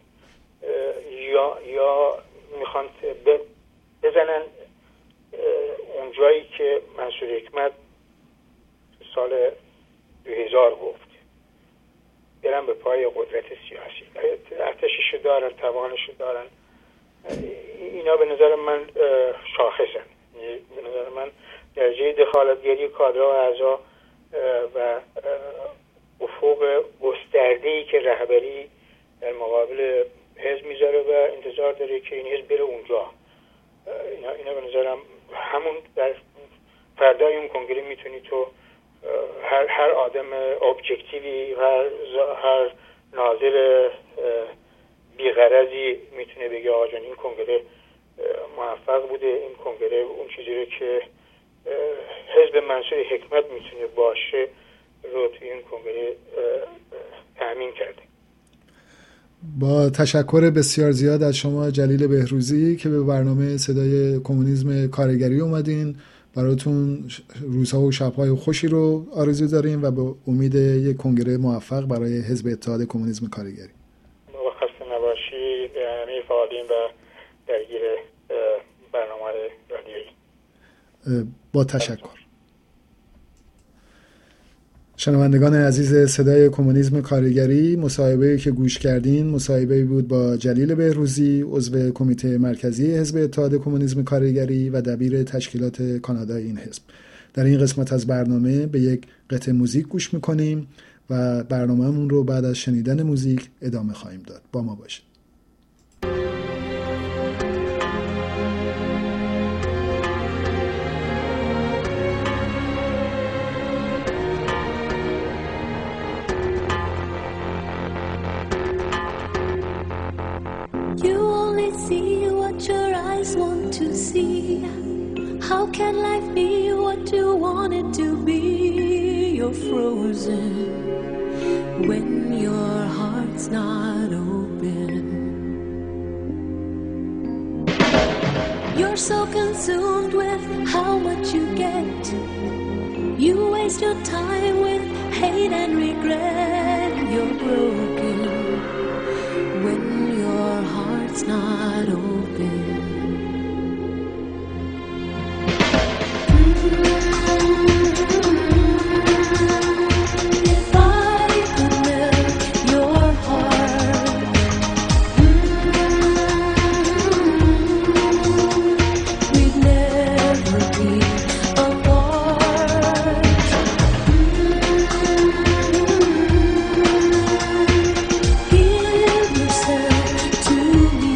یا میخوان بزنن اون جایی که منصور حکمت سال 2000 گفت، برن به پای قدرت سیاسی. ارتشش دارن، توانش دارن. اینا به نظر من شاخصن. به نظر من درجه دخالتگری کادرها و اعضا و افق گسترده‌ای که رهبری در مقابل حزب میذاره و انتظار داره که این حزب بره اونجا. اینا به نظرم همون در فردای اون کنگره میتونی تو هر آدم ابجکتیوی، هر ناظر بیغرضی میتونه بگه آقا جان این کنگره موفق بوده، این کنگره اون چیزی رو که حزب منصور حکمت میتونه باشه رو توی این کنگره تأمین کرده. با تشکر بسیار زیاد از شما جلیل بهروزی که به برنامه صدای کمونیسم کارگری اومدین. براتون روزها و شب‌های خوشی رو آرزو داریم و به امید یک کنگره موفق برای حزب اتحاد کمونیسم کارگری. با خسته نباشی به همه فعالین و درگیر برنامه رادیویی. با تشکر. شنوندگان عزیز صدای کمونیسم کارگری، مصاحبه‌ای که گوش کردین مصاحبه‌ای بود با جلیل بهروزی، عضو کمیته مرکزی حزب اتحاد کمونیسم کارگری و دبیر تشکیلات کانادای این حزب. در این قسمت از برنامه به یک قطعه موزیک گوش می‌کنیم و برنامه‌مون رو بعد از شنیدن موزیک ادامه خواهیم داد. با ما باشید. See what your eyes want to see. How can life be what you want it to be? You're frozen when your heart's not open. You're so consumed with how much you get. You waste your time with hate and regret. You're broken when your heart's not open. If I could melt your heart, we'd never be apart. Give yourself to me.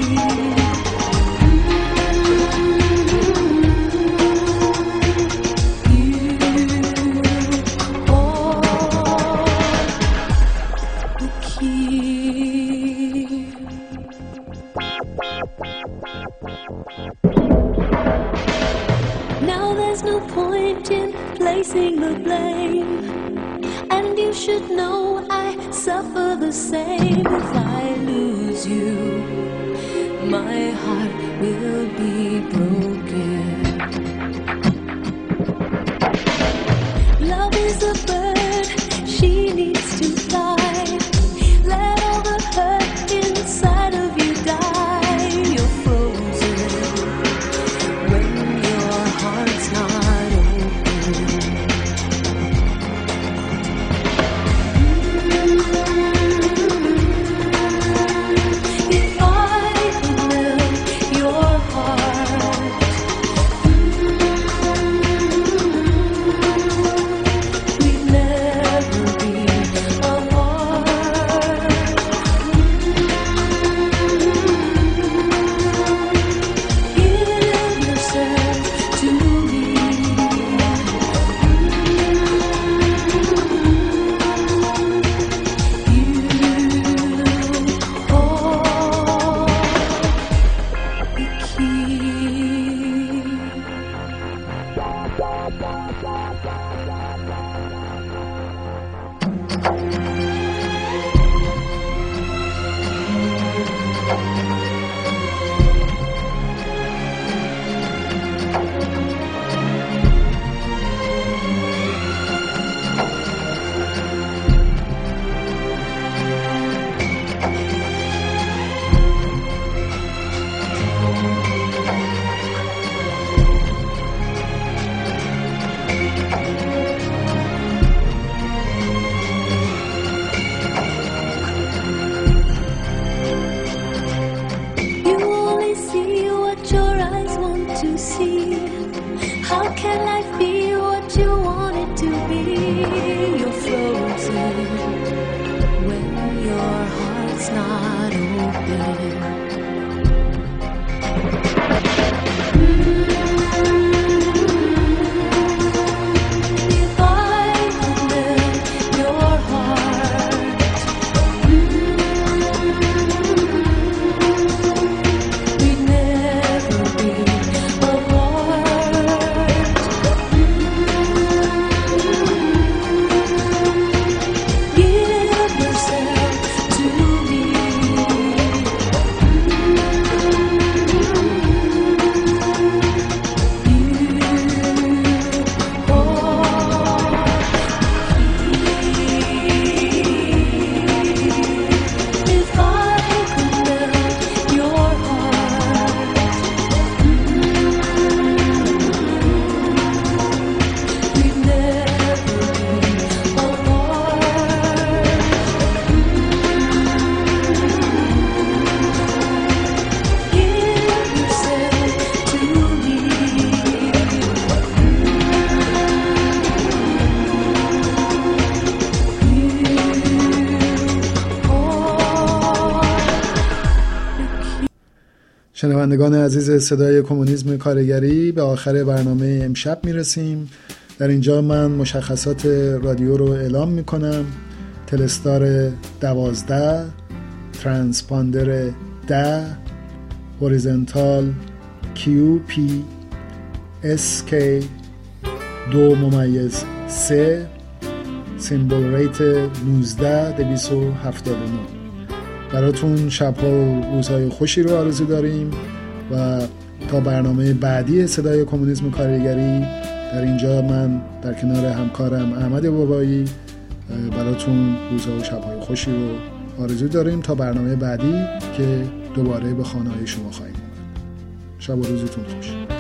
Now there's no point in placing the blame, and you should know I suffer the same. If I lose you, my heart will be broken. Love is a bird, she needs to fly. Let all the hurt inside of you die. You're frozen when your heart's not open. If I could melt your heart, we'd never be apart. Give yourself to me. You hold the key. شنوندگان عزیز صدای کمونیسم کارگری، به آخر برنامه امشب میرسیم. در اینجا من مشخصات رادیو رو اعلام میکنم. تلستار 12، ترانسپاندر 10، هوریزنتال QP SK 2-3، سیمبل ریت 19279. براتون شب‌ها و روزهای خوشی رو آرزو داریم و تا برنامه بعدی صدای کمونیسم کارگری در اینجا من در کنار همکارم احمد بابایی براتون روزها و شب‌های خوشی رو آرزو داریم تا برنامه بعدی که دوباره به خانه‌های شما خواهیم اومد. شب و روزتون خوش.